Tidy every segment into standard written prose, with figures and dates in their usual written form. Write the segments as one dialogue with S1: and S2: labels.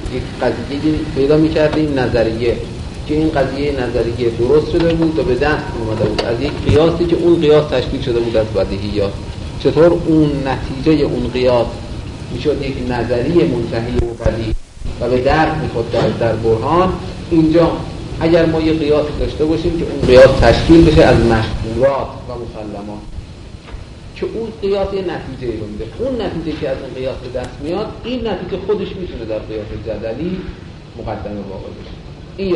S1: یک قضیه پیدا می‌کردیم نظریه که این قضیه نظریه درست شده بود و به دست اومده بود از یک قیاسی که اون قیاس تشکیل شده بود از بدیهیات. چطور اون نتیجه اون قیاس میشد یک نظریه منتهی و بدیهی و به درد می‌خورد در برهان. اینجا اگر ما یک قیاس داشته باشیم که اون قیاس تشکیل بشه از مشهورات و مسلمات که اون قیاس یه نتیجه رو میده، اون نتیجه که از اون قیاس به دست میاد این نتیجه خودش میتونه در قیاس جدلی مقدمه واقع بشه. این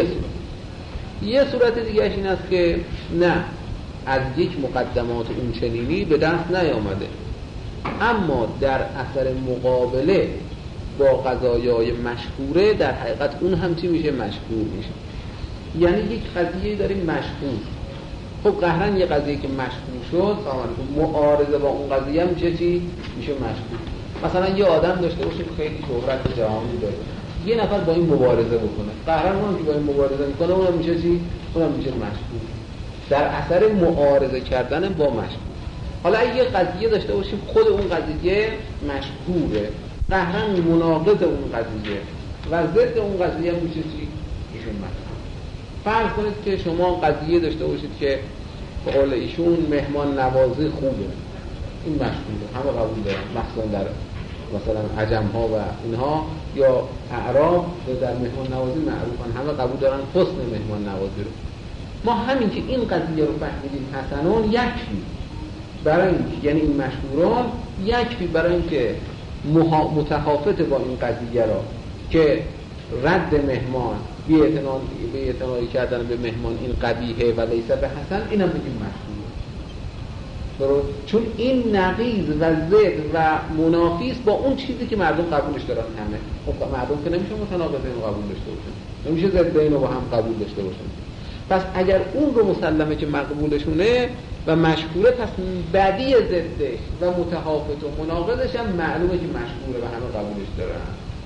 S1: یه صورت دیگه این است که نه، از یک مقدمات اون چنینی به دست نیامده، اما در اثر مقابله با قضایای مشهوره در حقیقت اون هم چی میشه؟ مشهور میشه. یعنی یک قضیه داریم مشهور، خب قهرن یه قضیه که مشهور شد معارضه با اون قضیه هم میشه چی؟ میشه مشهور. مثلا یه آدم داشته باشه که خیلی شهرت جهانی داره، یه نفر با این مبارزه بکنه، قهرن اونم که با این مبارزه میکنه اونم میشه چی؟ اونم میشه مشهور در اثر معارضه کردن با مشهور. حالا اگه یه قضیه داشته باشیم خود اون قضیه مشهوره، قهرن مناقض اون قضیه و ضد اون قضیه میشه چی؟ میشه مشهور. فرض کنید که شما قضیه داشته باشید که به قول ایشون مهمان نوازی خوبه، این مشهوره، همه قبول دارن، مخصوصا در مثلا عجم ها و اینها یا اعراب در مهمان نوازی معروفن، همه قبول دارن حسن مهمان نوازی رو. ما همین که این قضیه رو فهمیدیم حسنان یکفی برای اینکه، یعنی این مشهوران یکفی برای اینکه متحافظ با این قضیه را که رد مهمان بی‌اعتنایی کردن به مهمان این قبیحه و لیس به حسن، اینم بگیم مشهوره. درست؟ چون این نقیض و ضد و منافی است با اون چیزی که مردم قبولش دارن. همه خب مردم که نمیشه متناقض اینو قبول داشته باشن، نمیشه ضد اینو با هم قبول داشته باشن. پس اگر اون رو مسلمه که مقبولشونه و مشهوره، پس بدی ضدش و متحافظ و مناقضش هم معلومه که مشهوره و همه قبولش دارن.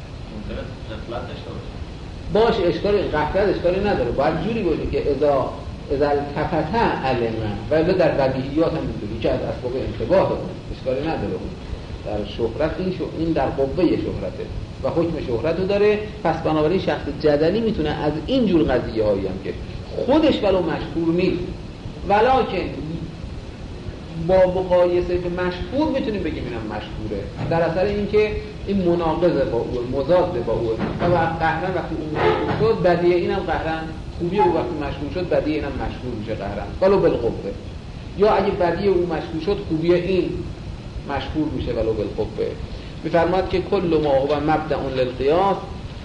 S1: باشه، غفلت اشکالی نداره، باید جوری باشه که اذا التفت علما، و در بدیهیات هم میدونی که از اسباب انتباه اون اشکالی نداره. اون در شهرت این در قوه شهرته و حکم شهرت رو داره. پس بنابراین شخص جدلی میتونه از این جور قضیه هایی هم که خودش ولو مشهور نیست ولکن با مقایسه به مشهور میتونیم بگیم اینم مشهوره، در اثر اینکه این مناقضه با او، مضاد با او و قهرن وقتی اون مشهور شد بدیه اینم قهرن، خوبی او وقتی مشهور شد بدیه اینم مشهور میشه قهرن ولو بالقوه. یا اگه بدیه او مشهور شد خوبی این مشهور میشه ولو بالقوه. میفرماد که کل ما هو مبدأ للقیاس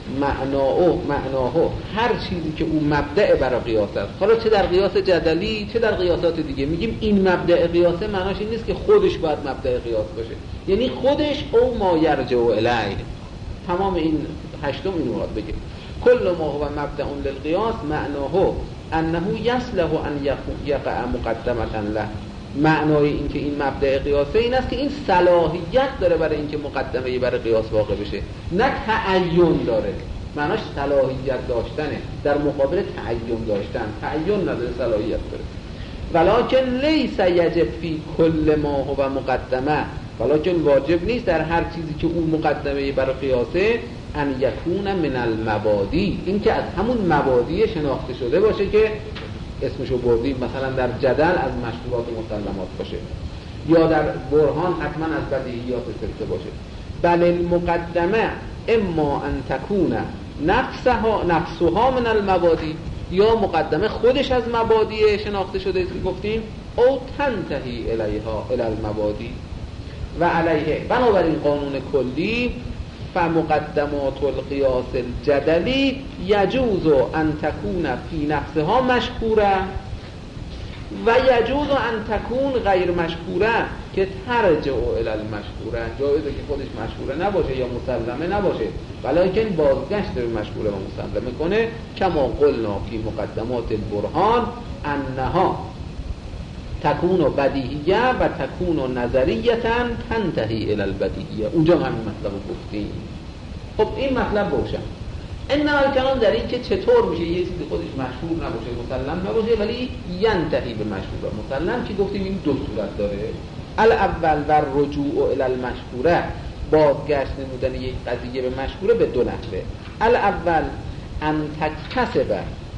S1: معناه هر چیزی که اون مبدأ برای قیاس است، حالا چه در قیاس جدلی چه در قیاسات دیگه. میگیم این مبدأ قیاسه معناش این نیست که خودش باید مبدأ قیاس باشه، یعنی خودش او ما یرجع الیه. تمام این هشتم اینو باید بگیم. کل ما هو مبدأ للقیاس معناه انه یصلح ان یقع مقدمة له. معنای این که این مبدأ قیاسه این است که این صلاحیت داره برای اینکه مقدمه برای قیاس واقع بشه، نه تعین داره. معناش صلاحیت داشتنه در مقابل تعین داشتن. تعین نداره، صلاحیت داره. ولکن لیس یجب فی کل ما هو مقدمه، ولکن واجب نیست در هر چیزی که اون مقدمه برای قیاسه ان یکون من المبادی، این که از همون مبادی شناخته شده باشه که اسمشو بردیم، مثلا در جدل از مشهورات و مسلمات باشه یا در برهان حتما از بدیهیات سته باشه. بل المقدمه اما ان تکون نفسها من المبادی، یا مقدمه خودش از مبادی شناخته شده که گفتیم، او تنتهی الیها الی المبادی و علیه. بنابراین قانون کلی فمقدمات القیاس الجدلی یجوز ان تکون فی نفسها مشهوره و یجوز ان تکون غیر مشهوره که ترجع الی المشهوره. جایزه که خودش مشهوره نباشه یا مسلمه نباشه ولیکن بازگشت به مشهوره و مسلمه کنه. کما قلنا فی مقدمات البرهان انها تکون بدیهیه و تکون نظریتا تنتهی الی البدیهیه. اونجا همین مطلب رو گفتیم. خب این مطلب روشن. انما کلام در این که چطور میشه یه چیزی خودش مشهور نباشه مسلم نباشه ولی ینتهی به مشهور و مسلم، که گفتیم این دو صورت داره. الاول و رجوع الی المشهوره، بازگشت نمودن یک قضیه به مشهوره به دو نحوه. الاول ان تکتسب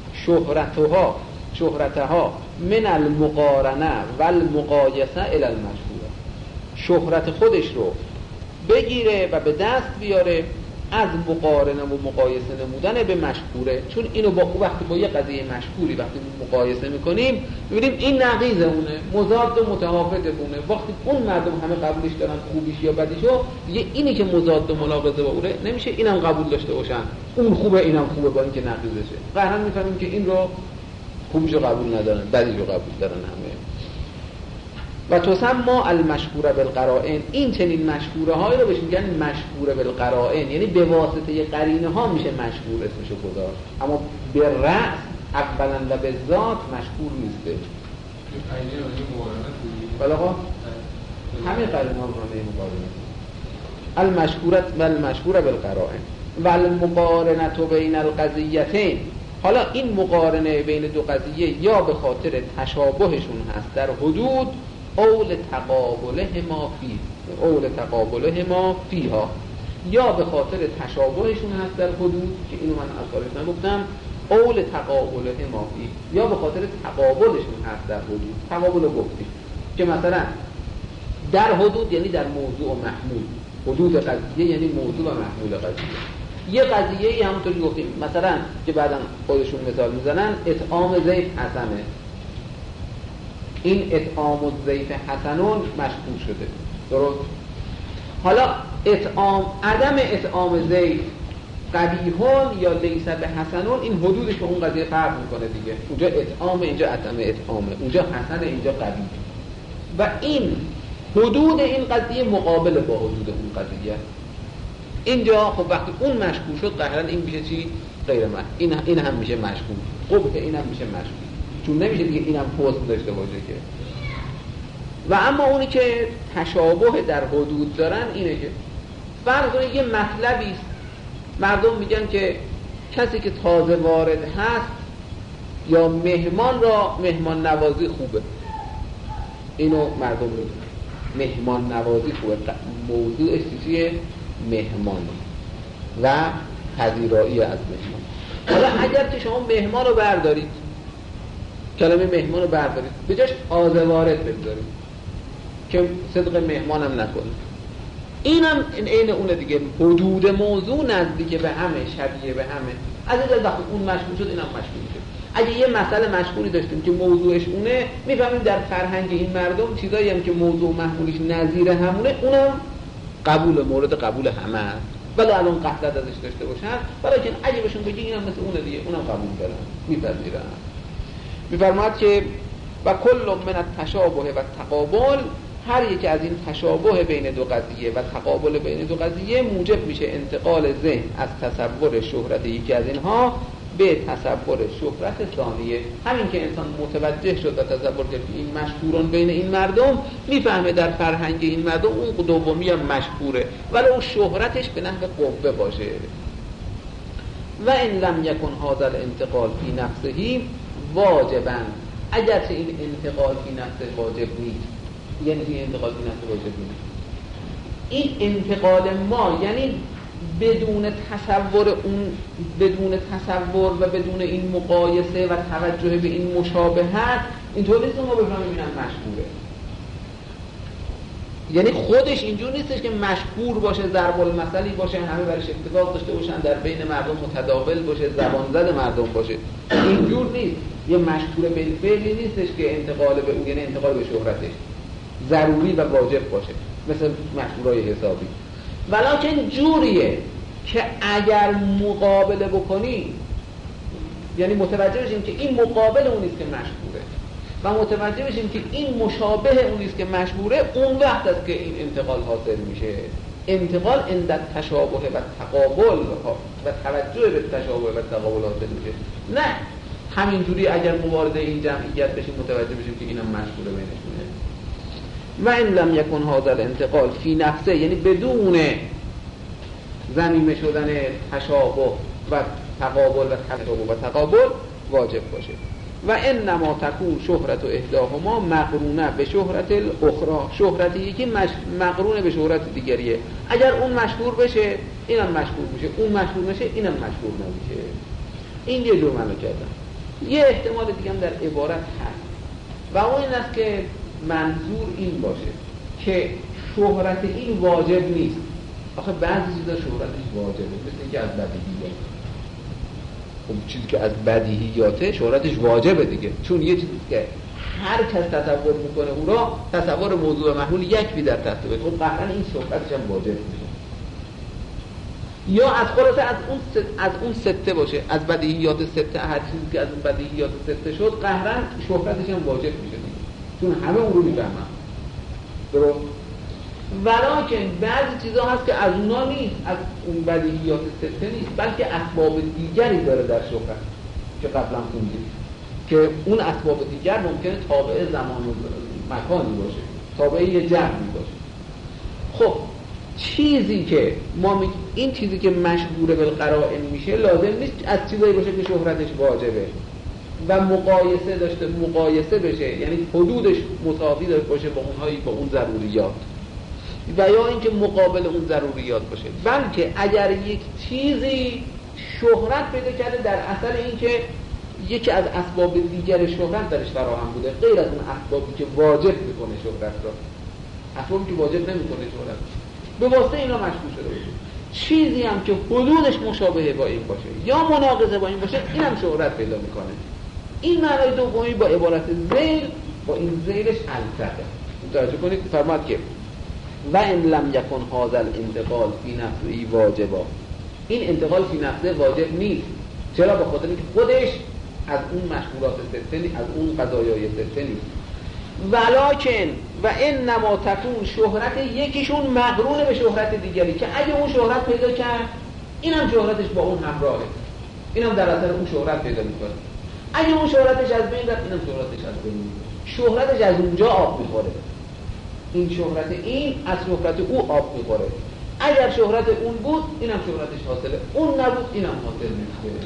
S1: شهرتها من المقارنه و المقایسه الی المشهوره، شهرت خودش رو بگیره و به دست بیاره از مقارنه و مقایسه نمودن به مشهوره. چون اینو با وقتی با یه قضیه مشهوری وقتی مقایسه میکنیم میبینیم این نقیض اونه، مضاد و متناقض اونه. وقتی اون مردم همه قبولش دارن خوبیش یا بدیشو، دیگه اینی که مضاد و مناقضه با اونه نمیشه اینم قبول داشته باشن، اون خوبه اینم خوبه با اینکه نقیضشه. قطعا میفهمیم که این رو خوبیشو قبول ندارن، بدیشو قبول دارن همه. و تسمى المشهوره بالقرائن، این چنین مشهوره هایی رو بهش میگن مشهوره بالقرائن، یعنی به واسطه قرینه ها میشه مشهور اسمشو گذاشت، اما به رأس اولا و به ذات مشهور نیسته. بله آقا همین قرینه ها معنی مقارنه. المشهوره بالقرائن و المقارنه بین القضیتین. حالا این مقارنه بین دو قضیه یا به خاطر تشابهشون هست در حدود اول تقابلهما فیها، یا به خاطر تشابهشون هست در حدود که اینو من اصالش نگفتم، اول تقابلهما فی، یا به خاطر تقابلشون هست در حدود. تقابل گفتیم که مثلا در حدود یعنی در موضوع و محمول، حدود قضیه یعنی موضوع و محمول قضیه. یه قضیه همونطوری گفتیم مثلا که بعداً خودشون مثال میزنن، اطعام ضیف حسنه، این اطعام ضیف حسنون مشهور شده، درست؟ حالا عدم اطعام ضیف قبیحون یا لیس به حسنون، این حدودش به اون قضیه فرق میکنه دیگه. اونجا اطعام، اینجا عدم اطعامه، اونجا حسن، اینجا قبیح. و این حدود این قضیه مقابل با حدود اون قضیه. اینجا خب وقتی اون مشهور شد قهرن این میشه چی؟ غیر من. این هم میشه مشهور، قبح این هم میشه مشهور، چون نمیشه دیگه اینم پست داشته باشه که. و اما اونی که تشابه در حدود دارن اینه که فرض کنید یه مطلبی است، مردم میگن که کسی که تازه وارد هست یا مهمان را مهمان نوازی خوبه، اینو مردم میگن مهمان نوازی خوبه، موضوعش چیه؟ مهمان و پذیرایی از مهمان. حالا اگر که شما مهمان رو بردارید، کلمه مهمان رو بردارید به جاش تازه وارد بذارید که صدق مهمانم نکنه، اینم این اونه دیگه. حدود موضوع نزدیک به همه، شبیه به همه. از این وقتی اون مشغول شد اینم مشغول شد. اگه یه مسئله مشغولی داشتیم که موضوعش اونه، میفهمیم در فرهنگ این مردم چیزایی هم که موضوع محمولش نظیر همونه، اونم قبول، مورد قبول همه است. ولی الان قطعیت ازش داشته باشن، ولی که اگه بهشون بگی اینم مثل اونه دیگه، اونم قبول دارن، میپذیرن. میفرماد که و کل من التشابه و تقابل، هر یک از این تشابه بین دو قضیه و تقابل بین دو قضیه موجب میشه انتقال ذهن از تصور شهرت یکی از اینها به تصور شهرت ثانیه. همین که انسان متوجه شد و تصور کرد که این مشهوران بین این مردم، میفهمه در فرهنگ این مردم اون دومی هم مشهوره، ولی اون شهرتش به نحو قوه باشه. و ان لم یکن هذا الانتقال فی نفسه واجبا، اگرچه این انتقال فی نفسه واجب نیست، یعنی این انتقال فی نفسه واجب نیست، این انتقال ما یعنی بدون تصور و بدون این مقایسه و توجه به این مشابهت، اینطور نیست ما بفهمیم اینم مشهوره. یعنی خودش اینجور نیستش که مشهور باشه، ضرب المثلی باشه، همه برش اتفاق داشته باشن، در بین مردم متداول باشه، زبان زد مردم باشه. اینجور نیست. یه مشهور بالفعلی نیستش که انتقال به اون، یعنی انتقال به شهرتش ضروری و واجب باشه مثل مشهورای حسابی. ولکن جوریه که اگر مقابله بکنی، یعنی متوجه بشیم که این مقابل اون نیست که مشهوره و متوجه بشیم که این مشابه اون نیست که مشهوره، اون وقت است که این انتقال حاصل میشه. انتقال عند تشابه و تقابل و توجه به تشابه و تقابل حاصل میشه. نه همینجوری اگر موارد این جمعیت بشیم متوجه بشیم که اینم مشهوره بینشونه. و ان لم یکن هذا الانتقال فی نفسه، یعنی بدون ضمیمه شدن تشابه و تقابل و تشابه و تقابل واجب باشه. و انما تکون شهرت احداهما مقرونه به شهرت الاخرى، شهرت یکی مقرونه به شهرت دیگریه. اگر اون مشهور بشه اینم مشهور میشه، اون مشهور نشه اینم مشهور نمیشه. این یه جور منو کردم. یه احتمال دیگه هم در عبارت هست و اون این است که منظور این باشه که شهرت این واجب نیست. آخه بعضی چیزا شهرتش واجبه، مثل اینکه از بدیهیات. خب چیزی که از بدیهیاته شهرتش واجبه دیگه، چون یه چیزی که هر کس تصور میکنه او را تصور موضوع محمول یک بی در تصور، خب قطعا این شهرتش هم واجب میشه. یا از خلاصه از اون سته باشه، از بدیهیات سته، هر چیزی که از اون بدیهیات سته شد قهرن شهرتش هم واجب میشه دیگه، چون همه اون رو میفهمن. درست؟ ولکن بعضی چیزا هست که از اونا نیست، از اون بدیهیات سته نیست، بلکه اسباب دیگری داره در شهرت که قبلا خوندیم که اون اسباب دیگر ممکنه تابع زمان و مکانی باشه، تابع یه جمعی باشه. خب چیزی که ما این چیزی که مشهور بالقرائن میشه لازم نیست از چیزایی باشه که شهرتش واجبه و مقایسه بشه، یعنی حدودش مساوی باشه با اونهایی با اون ضروریات و یا اینکه مقابل اون ضروریات باشه، بلکه اگر یک چیزی شهرت پیدا کرده در اثر اینکه یکی از اسباب دیگر شهرت درش فراهم بوده غیر از اون اسبابی که واجب میکنه شهرت را، اسبابی که واجب نمیکنه شهرت به واسطه اینا مشهور شده باشه. چیزی هم که حدودش مشابه با این باشه یا مناقضه با این باشه اینم شهرت پیدا میکنه. این معنای دومی با عبارت ذیل با این ذیلش التقه. توجه کنید فرماد که و ان لم یکن هذا الانتقال فی نفسه واجبا، این انتقال فی نفسه واجب نیست. چرا؟ به خاطر اینکه خودش از اون مشهورات سته نیست، از اون قضایای سته نیست. ولکن و انما تکون شهرت یکیشون مقرون به شهرت دیگری که اگه اون شهرت پیدا کرد اینم شهرتش با اون همراهه، اینم در اثر اون شهرت پیدا میکنه. اگه اون شهرتش از بین رفت اینم شهرتش از بین میره، شهرتش از اونجا آب میخوره. این شهرت این از شهرت او آب میخوره. اگر شهرت اون بود اینم شهرتش حاصله، اون نبود اینم حاصل نمیشه.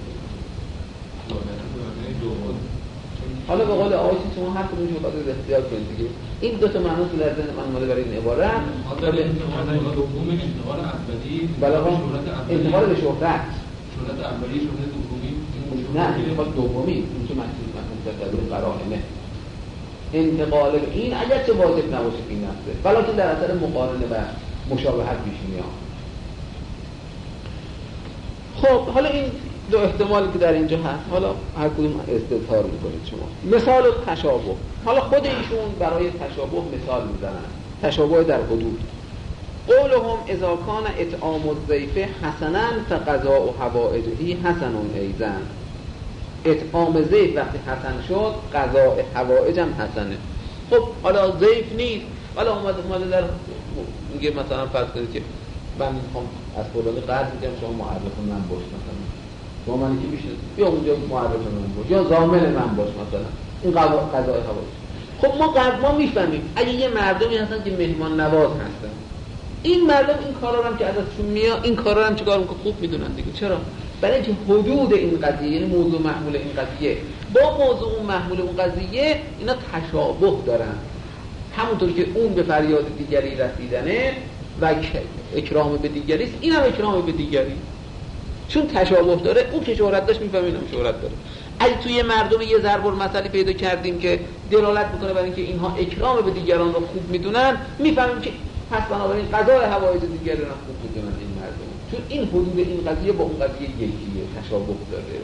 S1: حالا به قول آقای شما هر کدوم شما باید اختیار کنید دیگه. این دو تا معنی تو در ذهن من اومده برای این عبارت.
S2: حالا دوم انتقال اولی
S1: انتقال به شهرت.
S2: شهرت اولی شهرت دومی.
S1: نه انتقال دومی اون که مشهور در قرائنه. انتقال به این اگرچه واجب نباشه این نفسه، ولکن در اثر مقارنه و مشابهت پیش میاد. خب حالا این دو احتمالی که در اینجا هست، حالا هر کدوم استظهار میکنید شما. مثال تشابه، حالا خود ایشون برای تشابه مثال میزنن، تشابه در حدود. قولهم اذا کان اطعام الضیف حسنا فقضاء حوائجه حسن ایضا. اطعام ضیف وقتی حسن شد قضاء حوائج هم حسنه. خب حالا ضیف نیست، حالا اومده در میگه مثلا فرض کنید که من میخوام از فلانی قرض میگم شما معرف من باش، مثلا با من که میشه یا اونجا معرف من باش یا ضامن من باش، مثلا این قضاء حوائج. خب ما میفهمیم اگه یه مردمی هستن که مهمان نواز هستن، این مردم این کارا هم که ازشون میاد این کارا هم چیکار میکنن خوب میدونن دیگه. چرا؟ برای اینکه حدود این قضیه، یعنی موضوع محمول این قضیه با موضوع محمول اون قضیه اینا تشابه دارن. همونطور که اون به فریاد دیگری رسیدنه و اکرام به دیگری است، اینم اکرام به دیگری، چون تشابه داره. اون که شهرت داشت میفهمه اینم شهرت داره. اگه توی مردم یه ضرب المثلی پیدا کردیم که دلالت میکنه برای اینکه اینها اکرام به دیگران رو خوب میدونن، میفهمیم که پس بنابراین قضای حوائج دیگران رو خوب میدونن این مردم، چون این حدود این قضیه با اون قضیه یکیه، تشابه داره.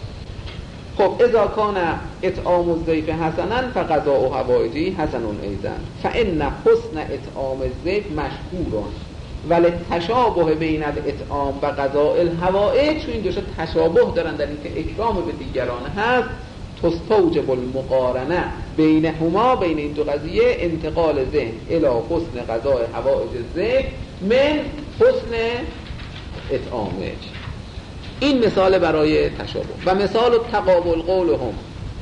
S1: خب اذا کان اطعام الضیف حسنا فقضاء حوائجه حسن ایضا فان حسن اطعام الضیف مشهور ولی تشابه بین الاطعام و قضاء الحوائج، چون این دوشا تشابه دارن در اینکه اکرام به دیگران هست، تستوجب المقارنه بینهما، بین این دو قضیه، انتقال ذهن الی حسن قضاء حوائج الضیف من حسن اطعامه. این مثال برای تشابه. و مثال تقابل قولهم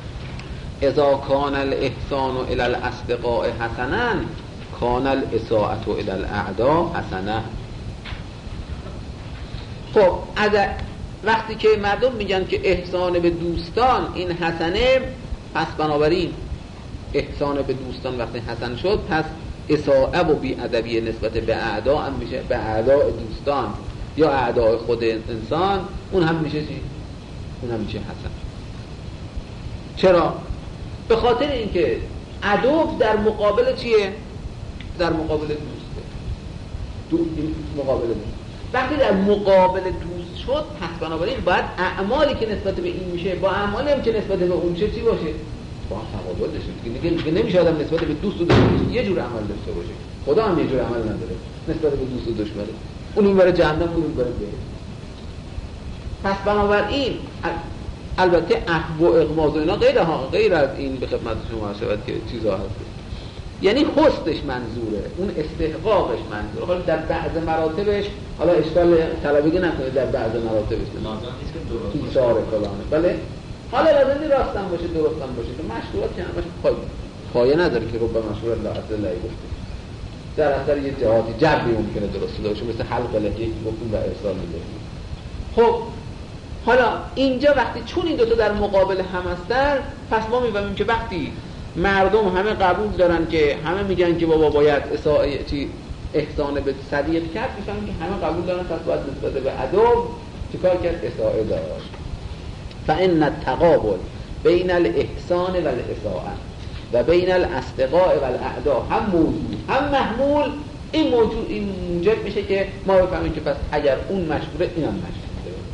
S1: اذا کان الاحسان الی الاصدقاء حسنا کان الاساءة الی الاعداء حسنه. خب وقتی که مردم میگن که احسان به دوستان این حسنه، پس بنابراین احسان به دوستان وقتی حسن شد، پس اساءه و بی‌ادبی نسبت به اعدا هم میشه، به اعداء دوستان یا اعداء خود انسان، اون هم میشه چی؟ اون هم میشه حسن. چرا؟ به خاطر اینکه عدو در مقابل چیه؟ در مقابل دوسته. مقابل دوست. وقتی در مقابل دوست شد، پس بنابراین باید اعمالی که نسبت به این میشه با اعمالی هم که نسبت به اون میشه چی باشه؟ با هم تقابل داشته. دیگه نمیشه آدم نسبت به دوست و دشمن یه جور عمل داشته باشه. خدا هم یه جور عمل نداره نسبت به دوست و دشمن. اون بره جهنم، اون بره بره. پس بنابراین البته عفو و اغماض و اینا غیر از این به خدمت شما شود که چیزا هست. یعنی حسنش منظوره، اون استحقاقش منظوره. حالا در بعض مراتبش، حالا اشکال طلبگی نکنه، در بعض مراتبش
S2: لازم نیست که درست
S1: ایثار فلانه، بله حالا لازم نیست راستم باشه، درستم باشه، که مشروعات که همش پایه نداره که رب مشروع الله عز وجل گفته. در اثر یه جهاتی جبری ممکنه درست باشه، مثل حلق لحیه که گفتیم و ارسال میده. خب حالا اینجا وقتی چون این دوتا در مقابل هم هستن، پس ما میفهمیم که وقتی مردم همه قبول دارن که همه میگن که بابا باید احسان به صدیق کرد، میفهمیم که همه قبول دارن، پس باید نسبت به عدو چیکار کرد؟ اساءه داشت. فإن التقابل بین الاحسان و الاساءه و بین الاصدقاء و الاعداء هم موجود هم محمول. این موجب میشه که ما بفهمیم که پس اگر اون مشهوره، اینم مشهوره.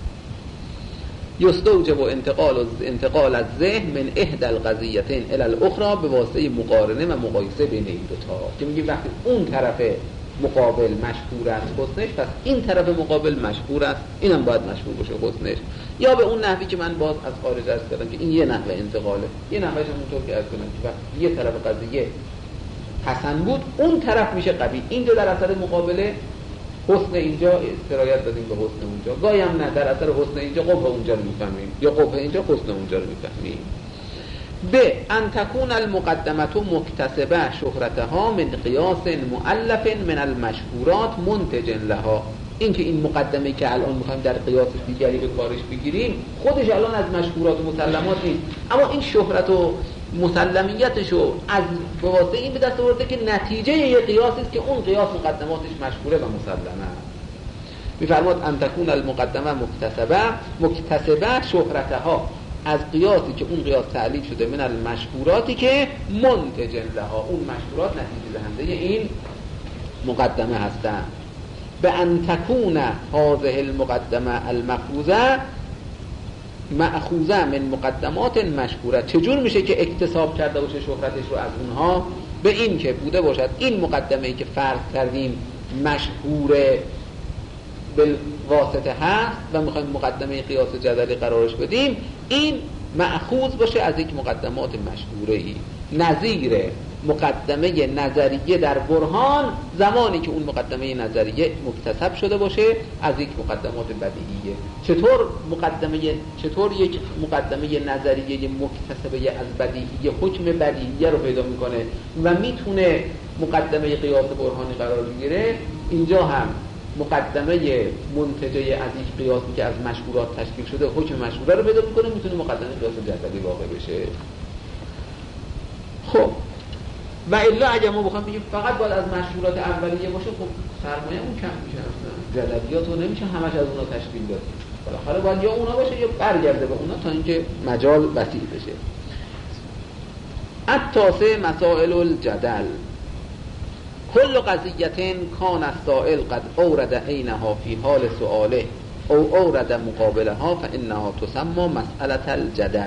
S1: یستوجب انتقال از ذهن من احدى القضیتین الی الاخرى به واسطه مقارنه و مقایسه بین این دو تا، که میگیم وقتی اون طرف مقابل مشهور است حسنش، پس این طرف مقابل مشهور است، اینم باید مشهور باشه حسنش. یا به اون نحوی که من باز از خارج عرض کردم که این یه نحوه انتقاله، یه نحوهش اونطور که عرض کردم که وقتی یه طرف قضیه حسن بود، اون طرف میشه قبیح. اینجا در اثر مقابله حسن اینجا سرایت دادیم به حسن اونجا، گاهی هم نه، در اثر حسن اینجا قبح اونجا رو میفهمیم، یا قبح اینجا حسن اونجا رو میفهمیم. به ان تكون المقدمه مکتسبه شهرتها من قیاس مؤلف من المشهورات منتج لها. این که این مقدمه که الان میخوایم در قیاس دیگری به کارش بگیریم، خودش الان از مشهورات و مسلمات نیست، اما این شهرت و مسلمیتشو از به واسطه این به دست آورده که نتیجه یه قیاسی است که اون قیاس مقدماتش مشهوره و مسلمه. میفرماد ان تكون المقدمه مکتسبه شهرتها، از قیاسی که اون قیاس تعلیل شده من المشهوراتی که منتج لها، اون مشهورات نتیجه دهنده این مقدمه هستند. به ان تكون هذه المقدمه المأخوذه مأخوذه من مقدمات مشهوره. چجور میشه که اکتساب کرده باشه شهرتش رو از اونها؟ به این که بوده باشد این مقدمه‌ای که فرض کردیم مشهور بالواسطه هست و میخوایم مقدمه قیاس جدلی قرارش بدیم، این مأخوذ باشه از یک مقدمات مشهوره‌ای، نظیر مقدمه نظریه در برهان، زمانی که اون مقدمه نظریه مکتسب شده باشه از یک مقدمات بدیهیه. چطور یک مقدمه نظریه مکتسبه از بدیهیه حکم بدیهیه رو پیدا میکنه و میتونه مقدمه قیاس برهانی قرار بگیره؟ اینجا هم مقدمه منتجه از یک قیاسی که از مشهورات تشکیل شده حکم مشهوره رو پیدا میکنه، میتونه مقدمه قیاس جدلی واقع بشه. خب و الا اگه ما بخوام بگیم فقط باید از مشهورات اولیه باشه، خب سرمایه اون کم میشه، اصلا جدلیات رو نمیشه همش از اونا تشکیل داد. بالاخره باید یا اونا باشه یا برگرده به اونا تا اینکه مجال وسیع بشه. التاسع مسائل الجدل. کل قضیه کان السائل قد اورد عینها فی حال سؤاله او اورد مقابلها فانها تسمى مسئله الجدل.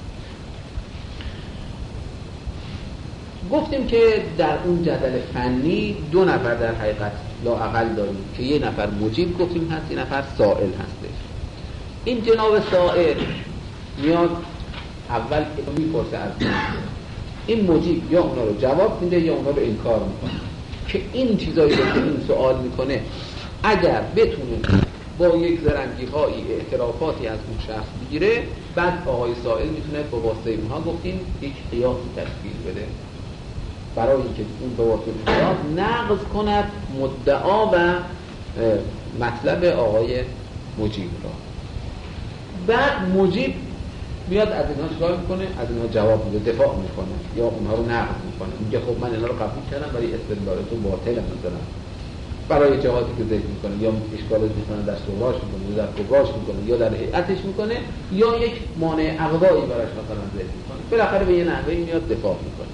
S1: گفتیم که در اون جدل فنی دو نفر در حقیقت لااقل داریم که یه نفر مجیب گفتیم هست، یه نفر سائل هستش. این جناب سائل میاد اول میپرسه از این مجیب، یا اونا رو جواب میده یا اونا رو انکار میکنه که این چیزایی رو که این سوال میکنه اگر بتونه با یک زرنگی هایی اعترافاتی از اون شخص بگیره، بعد آقای سائل میتونه با واسطه اونها گفتیم یک قیاس تشکیل بده برای اینکه اون به واسطه قیاس نقض کند مدعا و مطلب آقای مجیب را. بعد مجیب میاد از اینها چیکار میکنه؟ از اینها جواب میده، دفاع میکنه یا اونها رو نقد میکنه، میگه خب من اینا رو قبول کردم ولی استدلالتون باطله مثلا برای جهاتی که ذکر میکنه، یا اشکال میکنه در صغراش میکنه یا در کبراش میکنه یا در هیئتش میکنه یا یک مانع اقوایی براش مثلا ذکر میکنه، بالاخره به یه نحوهی میاد دفاع میکنه.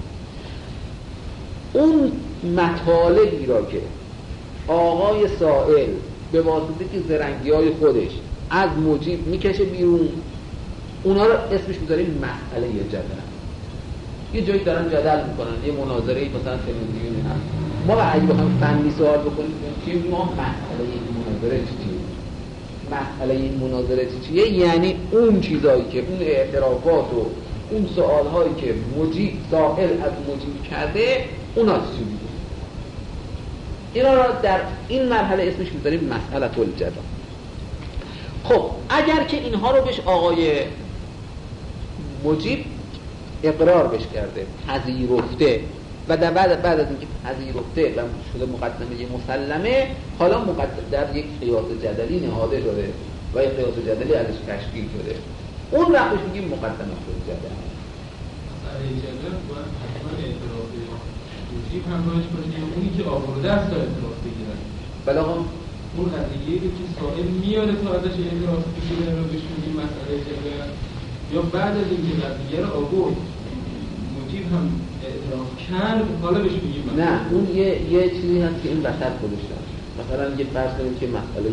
S1: اون مطالبی را که آقای سائل به واسطه که زرنگی‌های خودش از مجیب میکشه بیرون، اونا رو اسمش میذاریم مسئله جدل. یه جایی دارن جدل میکنن، یه مناظره مثلا تلویزیونی هست، ما اگه بخوایم فنی سوال بکنیم چی ما مسئله این مناظره چیه؟ مسئله این مناظره چیه؟ یعنی اون چیزایی که اون اعترافات و اون سوالهایی که مجیب سائل از مجیب کرده اونا چی بود؟ اینا را در این مرحله اسمش میذاریم مسئله الجدل. خب اگر که اینها رو بهش آقای مجیب اقرار بش کرده، پذیرفته و بعد از اینکه پذیرفته و شده مقدمه مسلمه، حالا در یک قیاس جدلی نهاده شده و یک قیاس جدلی ازش تشکیل شده، اون وقتش میگیم مقدمه جدل.
S2: مسئله جدل باید حتما اعتراف مجیب همراهش باشه یا اونی که آورده است تا اعتراف بگیرن.
S1: بله آقا
S2: اون قضیه‌ای که سائل میاره تا ازش اعتراف بگیره رو بهش میگیم مسئله جدل، یا بعد از اینکه قضیه رو آورد مجیب هم اعتراف کرد حالا بهش میگیم
S1: نه، اون یه چیزی هست که این وسط گذاشتن. مثلا یه فرض کنیم که مسئله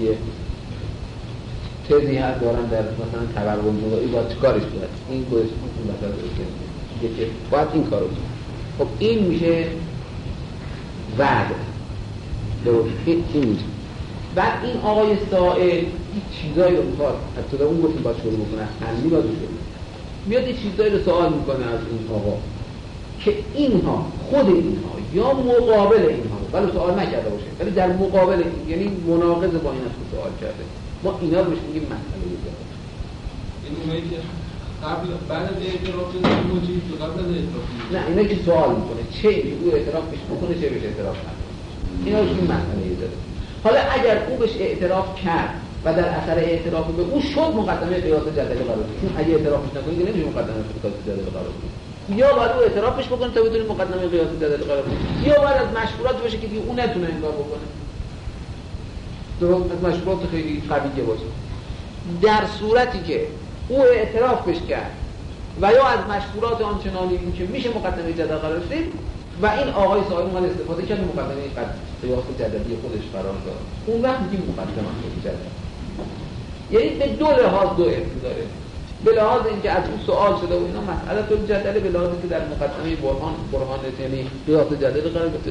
S1: تزی هست دارن در مثلا تورم نهایی باید چیکارش کنن، این گذاشتن اون وسط گذاشتن که باید این کارو کنن. خب این میشه وعده درست، این میشه. بعد این آقای سائل این چیزایی رو میخواد، حتی اون گفتیم باید شروع بکنه، حلی باید شروع میاد یه چیزایی رو سوال میکنه از این آقا که اینها خود اینها یا مقابل اینها، ولی سوال نکرده باشه ولی در مقابل یعنی مناقض با این است سوال کرده، ما اینا رو بهش میگیم مسئله جدل.
S2: این اونایی که قبل بعد از اعتراف مجیب یا قبل از اعتراف؟
S1: نه، اینا که سوال میکنه چه او اعتراف بهش بکنه چه بهش اعتراف نکنه، اینا رو میگیم مسئله جدل. حالا اگر او بهش اعتراف کرد و در اثر اعتراف به او شد مقدمه قیاس جدلی قرار بگیره، چون اگه اعترافش نکنه دیگه نمیشه مقدمه قیاس جدلی قرار بگیره، یا باید او اعترافش بکنه تا بتونه مقدمه قیاس جدلی قرار بگیره، یا باید از مشهورات باشه که دیگه اون نتونه این کار بکنه، درست از مشهورات خیلی قویه باشه. در صورتی که او اعتراف بش کرد و یا از مشهورات آنچنانی که میشه مقدمه جدلی قرار بدید و این آقای سائل اومد استفاده کرد مقدمه قیاس جدلی خودش قرار داد، اون وقت میگیم مقدمه جدلی. یعنی به دو لحاظ دو ارتباط داره، به لحاظ اینکه از اون سوال شده و اینا مسئله جدلی، به لحاظ که در مقدمه برهان یعنی قیاس جدلی قرار گرفته.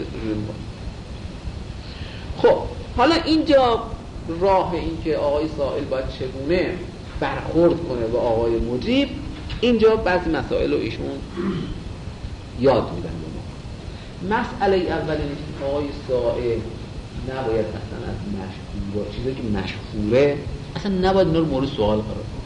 S1: خب حالا اینجا راه این که آقای سائل باید چگونه برخورد کنه با آقای مجیب، اینجا بعضی مسائل رو ایشون یاد میدن. مسئله اول این آقای سائل نباید اصلا از مشهور چیزی که مشهوره اصلا نباید اینا رو مورد سوال قرار کنه.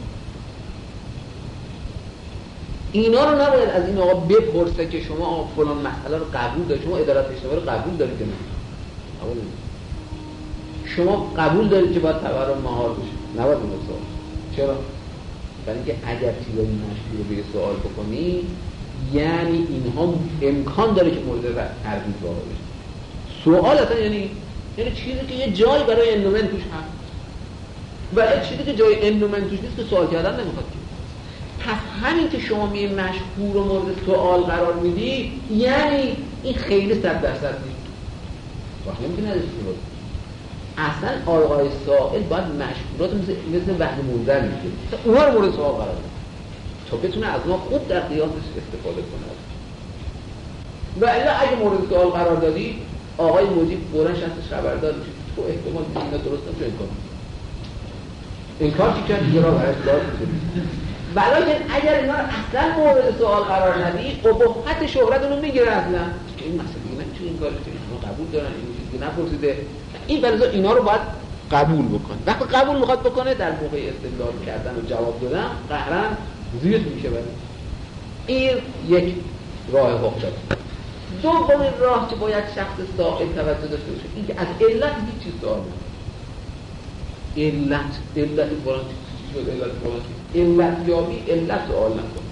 S1: اینا رو نباید از این آقا بپرسه که شما فلان مسئله رو قبول دارید، شما ادارت اشتباه رو قبول دارید که نه؟ قبول نمی‌کنید. شما قبول دارید که باید تورم مهار بشه؟ نباید اون سوال. چرا؟ برای اینکه اگر چیزای مشهور رو به سوال بکنی یعنی اینها امکان داره که مورد تردید واقع بشه. سوال اصلا یعنی چیزی که یه جای برای اندومنت توش هست و یه چیزی که جای اندومنت توش نیست که سوال کردن نمیخواد. پس همین که شما می مشهور رو مورد سوال قرار میدی یعنی این خیلی 100% نیست. وقت نمیتونه نداشته باشه. اصلا آقای سائل باید مشهورات مثل وحد منظر میگه اونا رو مورد سوال قرار بده تا بتونه از ما خوب در قیاسش استفاده کنه. و الا اگه مورد سوال قرار دادی آقای مجیب فوراً شخصش خبردار میشه تو احتمال میدی اینا درست نمیشه این کار چی کرد دیگه را برش دار میشه. ولیکن اگر اینا رو اصلا مورد سوال قرار ندی ابهت شهرت اونو میگیره اصلا که این مسئله دیگه نمیشه این کارش کنی شما قبول دارن این چیزی نپرسیده این بلزا اینا رو باید قبول بکنه. وقتی قبول میخواد بکنه در موقع استدلال کردن و جواب دادن قهرن زیاد میشه. برای این یک راه حقوق. دومین راه که باید شخص سائل توجه داشته باشه این که از علت هیچ چیز سوال نکنه. علت فلان چیز شد، علت فلان چیز علتیابی علت سوال نکن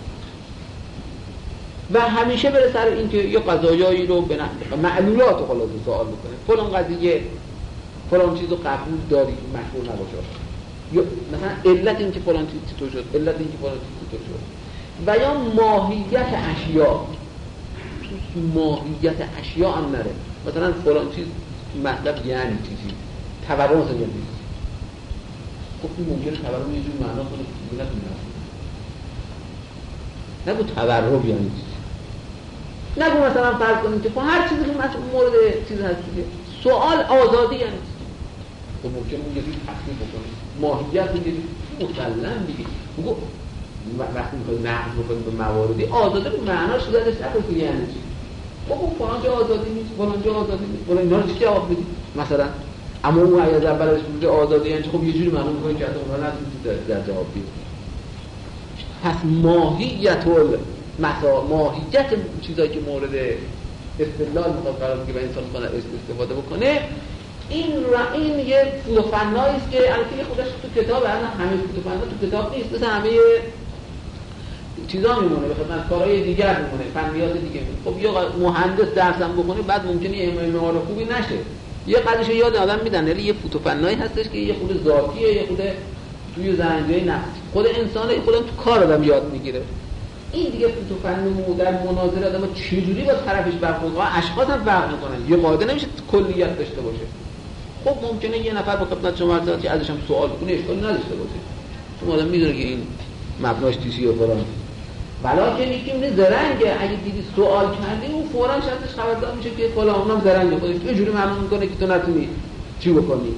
S1: و همیشه بره سر این که یه قضایایی رو به معلولات رو خلاصه سوال بکنه. فلان قضیه فلان چیز رو قبول داری مشهور نباشه، یا مثلا علت این که فلان چیز چطور شد، علت این که فلان چیز چطور شد، و یا ماهیت اشیاء. ماهیت اشیاء هم نره، مثلا فلان چیز مطلب یعنی چیزی تورم سنجا نیست. خب این ممکنه تورم یه جور معنا کنه که نگو تورم یعنی چیزی، نگو مثلا فرض کنیم که هر چیزی که مورد چیز هست دیگه سوال آزادی یعنی چیزی. خب ممکنه اون یه جور تفسیر بکنه ماهیت یه جور مسلم دیگه. بگو وقتی میخوایی نقد بکنیم به مواردی آزاده به معناش دادش نکنی یعنی چی. خب فلان جا آزادی نیست، فلان جا آزادی نیست، فلان اینا رو چی جواب بدی مثلا؟ اما اون از اولش بوده آزادی یعنی خب یه جوری معلوم می‌کنه که اصلا اونها نتونید در جواب بدید. پس ماهیت چیزایی که مورد استدلال میخواد قرار بگیره و انسان میخواد استفاده بکنه، این یه فوتوفنایی است که البته خودش تو کتاب همه فوتوفنا تو کتاب نیست، مثل همه چیزا میمونه، به خدمت کارهای دیگر میمونه، فنیات دیگه میمونه. خب یا مهندس درسم بخونه بعد ممکنه معمار خوبی نشه، یه قضیه یاد آدم میدن، ولی یه فوتوفنایی هستش که یه خود ذاتیه، یه خود توی زنجیره نفسی خود انسانه، خودم تو کار آدم یاد میگیره. این دیگه فوتوفن در مناظره آدم چجوری با طرفش برخورد کنه، اشخاص هم فرق میکنن، یه قاعده نمیشه کلیت داشته باشه. خب ممکنه یه نفر با خدمت شما عرض کنه که ازش هم سوال کنه اشکالی نداشته باشه، چون آدم میدونه که این مبناش چیزی و فلان، ولکن یکی میگه زرنگه، اگه دیدی سوال کردی اون فوراً شخصش خبردار میشه که فلان اونم زرنگه، خودش یه جوری معلوم میکنه که تو نتونی چی بکنی.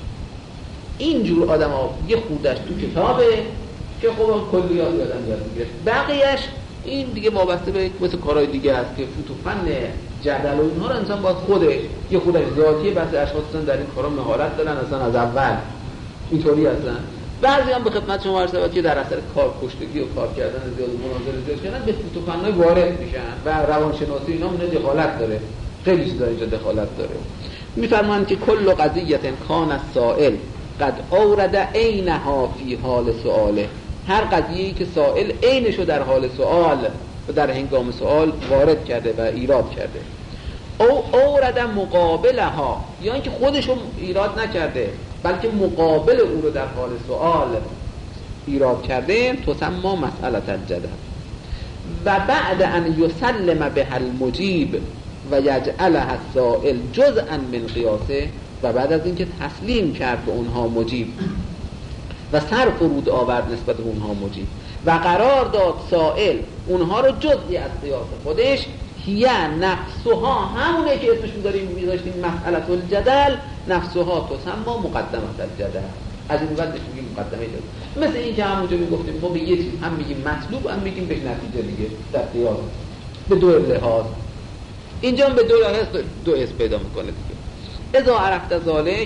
S1: این جور آدم‌ها یه خودش تو کتابه که خب کلیات آدم یاد میگیره، بقیه‌اش این دیگه وابسته به مثل کارهای دیگه است که فوتوفن جدل و اینها رو انسان باید خودش ذاتیه، بعضی اشخاص در این کارا مهارت دارن اصلا از اول اینطوری هستن. بعضی هم به خدمت شما عرض شود که در اثر کار کشتگی و کار کردن زیاد مناظره زیاد کردن به فوتوفن‌های وارد میشن و روانشناسی اینا اون دخالت داره، خیلی چیزا اینجا دخالت داره. میفرمایند که کل قضیه کان السائل قد اورد عینها فی حال سؤاله، هر قضیه‌ای که سائل عینشو در حال سؤال و در هنگام سؤال وارد کرده و ایراد کرده، او اورد مقابلها، یا اینکه خودشو ایراد نکرده بلکه مقابل او رو در حال سؤال ایراد کرده، تسمى مسئله الجدل. و بعد ان یسلم بها المجیب و یجعلها السائل جزءا من قیاسه، و بعد از اینکه تسلیم کرد به اونها مجیب و سر فرود آورد نسبت به اونها مجیب و قرار داد سائل اونها رو جزئی از قیاس خودش، هی نفسها، همونه که اسمش میذاشتیم مسئله الجدل، نفسها تسمى مقدمه الجدل، از این بعد میگیم مقدمه جدل. مثل این که همونجا میگفتیم ما به یه چیز هم میگیم مطلوب هم میگیم به نتیجه دیگه در قیاس به دو لحاظ، اینجا به دو لحاظ دو اسم پیدا میکنه دیگه. اذا عرفت ذالک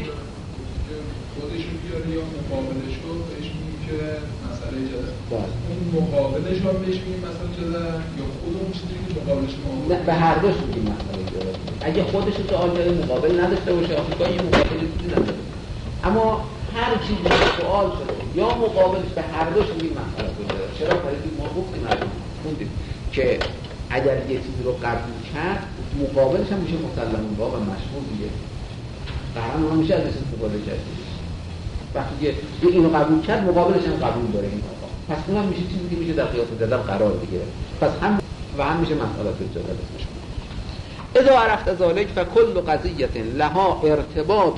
S3: خودشو بیاری یا مقابلشو بهش میگیم که مسئله جدل، اون مقابلش رو بهش میگیم مسئله جدل، یا خود اون چیزی که مقابلش مقابل؟
S1: نه، به هر دوش میگیم مسئله جدل. اگه خودش سوال کرده مقابل نداشته باشه، آفریقا یه مقابل چیزی نداره، اما هر چیزی که سوال شده یا مقابلش به هر دوش میگیم مسئله جدل. چرا؟ برای ما گفتیم خوندیم که اگر یه چیزی رو قبول کرد مقابلش هم میشه مسلم با و مشهور دیگه، قرار هم میشه ازش استفاده کرد. وقتی که اینو قبول کرد مقابلش هم قبول داره این آقا، پس اون هم میشه چیزی که میشه در قیاس جدل قرار بگیره، پس هم و هم میشه مسئله جدل اسمش. اذا عرفت ذلك فكل قضیه لها ارتباط،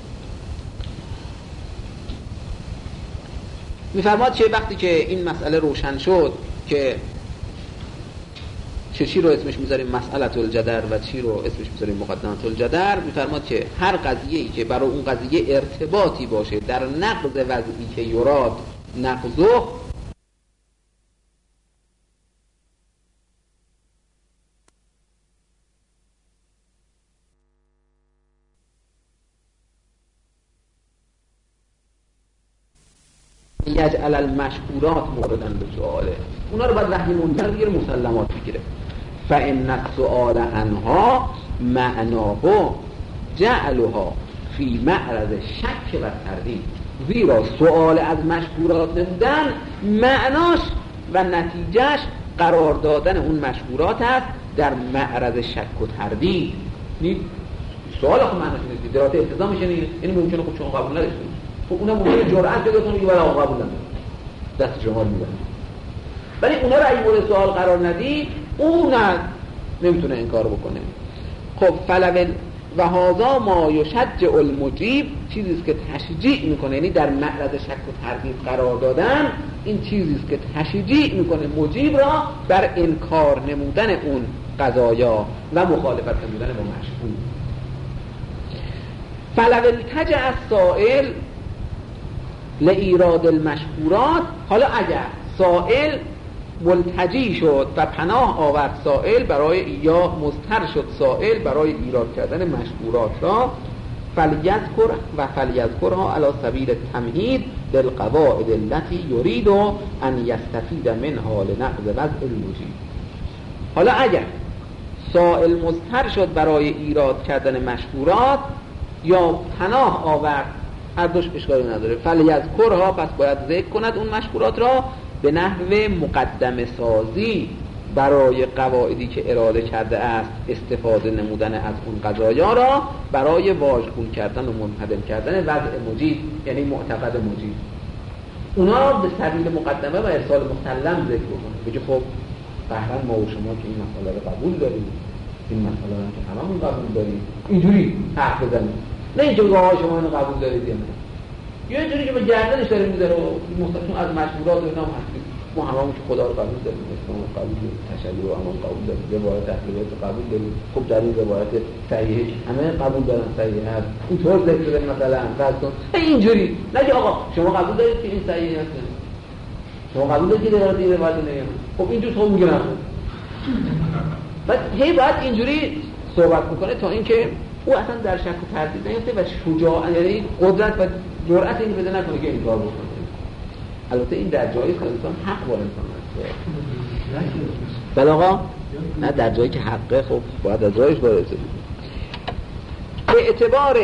S1: میفرماد که وقتی که این مسئله روشن شد که چی رو اسمش میذاریم مسئله الجدل و چی رو اسمش میذاریم مقدمه الجدل، میفرماد که هر قضیه‌ای که برای اون قضیه ارتباطی باشه در نقض وضعی که یراد نقضه، یجعل المشهورات موردن به سؤاله، اونا رو باید وحی منکر بگیره، مسلمات بگیره. فإن السؤال عنها معناه جعلها فی معرض شک و تردید، زیرا سؤال از مشهورات نمودن معناش و نتیجهش قرار دادن اون مشهورات است در معرض شک و تردید. سوال خب معناش نیست، درات التزام میشه، یعنی ممکنه خب شما قبول نداشته خب اونم ممکنه جرأت پیدا کنه که ولی قبول نداره دست شما رو میزنه، ولی اونا رو اگه مورد سوال قرار ندی اون نمیتونه انکار بکنه. خب فلول و هذا ما یشجع المجیب، چیزی است که تشجیع میکنه، یعنی در معرض شک و تردید قرار دادن این چیزی است که تشجیع میکنه مجیب را بر انکار نمودن اون قضایا و مخالفت نمودن با مشهور. فلو التجأ السائل لایراد المشهورات، حالا اگر سائل ملتجی شد و پناه آورد سائل برای یا مضطر شد سائل برای ایراد کردن مشهورات را، فلیذکرها علی سبیل التمهید للقواعد التي یرید ان یستفید منها لنقض وضع المجیب. حالا اگر سائل مضطر شد برای ایراد کردن مشهورات یا پناه آورد، هر دوش اشکالی نداره، فلیذکرها، پس باید ذکر کند اون مشهورات را به نحو مقدمه سازی برای قواعدی که اراده کرده است استفاده نمودن از اون قضایا را برای واژگون کردن و منهدم کردن وضع مجیب، یعنی معتقد مجیب. اونا به سبیل مقدمه و ارسال مسلم ذکر بکنه، بگه خب قهرن ما و شما که این مسئله رو قبول داریم، این مسئله رو که هممون قبول داریم، اینجوری حرف بزنیم، نه اینکه بگه شما اینو قبول دارید یا نه، یا اینجوری که به گردنش داره میذاره و مستقیم از مشهورات و اینا هم هستیم، ما هممون که خدا رو قبول داریم، اسلام رو قبول داریم، تشیع رو همون قبول داریم، روایت اهلیت رو قبول داریم. خب در این روایت صحیحه همه قبول دارن صحیح هست، اینطور ذکر شده مثلا فرضون اینجوری، نگه آقا شما قبول دارید که این صحیح هست، شما قبول دارید که روایت این روایت نگه، خب اینجور تو میگه نه، بعد هی باید اینجوری صحبت بکنه تا اینکه او اصلا در شک و تردید نیفته و شجاع، یعنی قدرت و جرأت اینو بده نکنه که این کار بکنه. البته این در جایی که انسان حق با انسان هست، بله آقا، نه در جایی که حقه خب باید از رایش بارزه بید. به اعتبار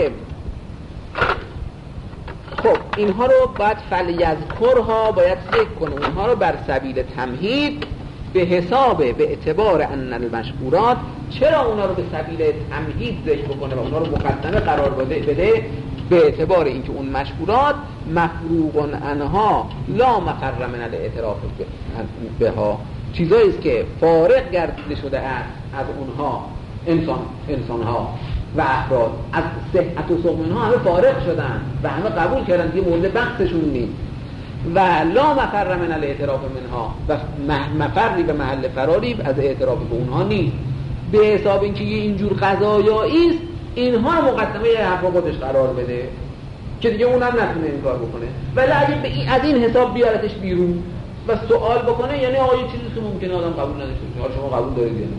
S1: خب اینها رو باید فلیذکرها باید ذکر کنه، اونها رو بر سبیل تمهید به حساب به اعتبار ان المشهورات، چرا اونا رو به سبیل تمهید ذکر بکنه و اونا رو مقدمه قرار بده به اعتبار اینکه اون مشهورات مفروغ عنها لا مفر من الاعتراف بها، چیزایی است که فارغ گردیده شده است از اونها، انسانها و افراد از صحت و سقم اینها همه فارغ شدن و همه قبول کردن که مورد بحثشون نیست، و لا مفر من الاعتراف منها، و مفری به محل فراری از اعتراف به اونها نیست، به حساب اینکه یه اینجور قضایایی است اینها رو مقدمه یه حرف خودش قرار بده که دیگه اونم نتونه این کار بکنه، ولی اگه از این حساب بیارتش بیرون و سوال بکنه، یعنی آقا یه چیزی که ممکنه آدم قبول نداشته باشه، شما قبول دارید یا نه،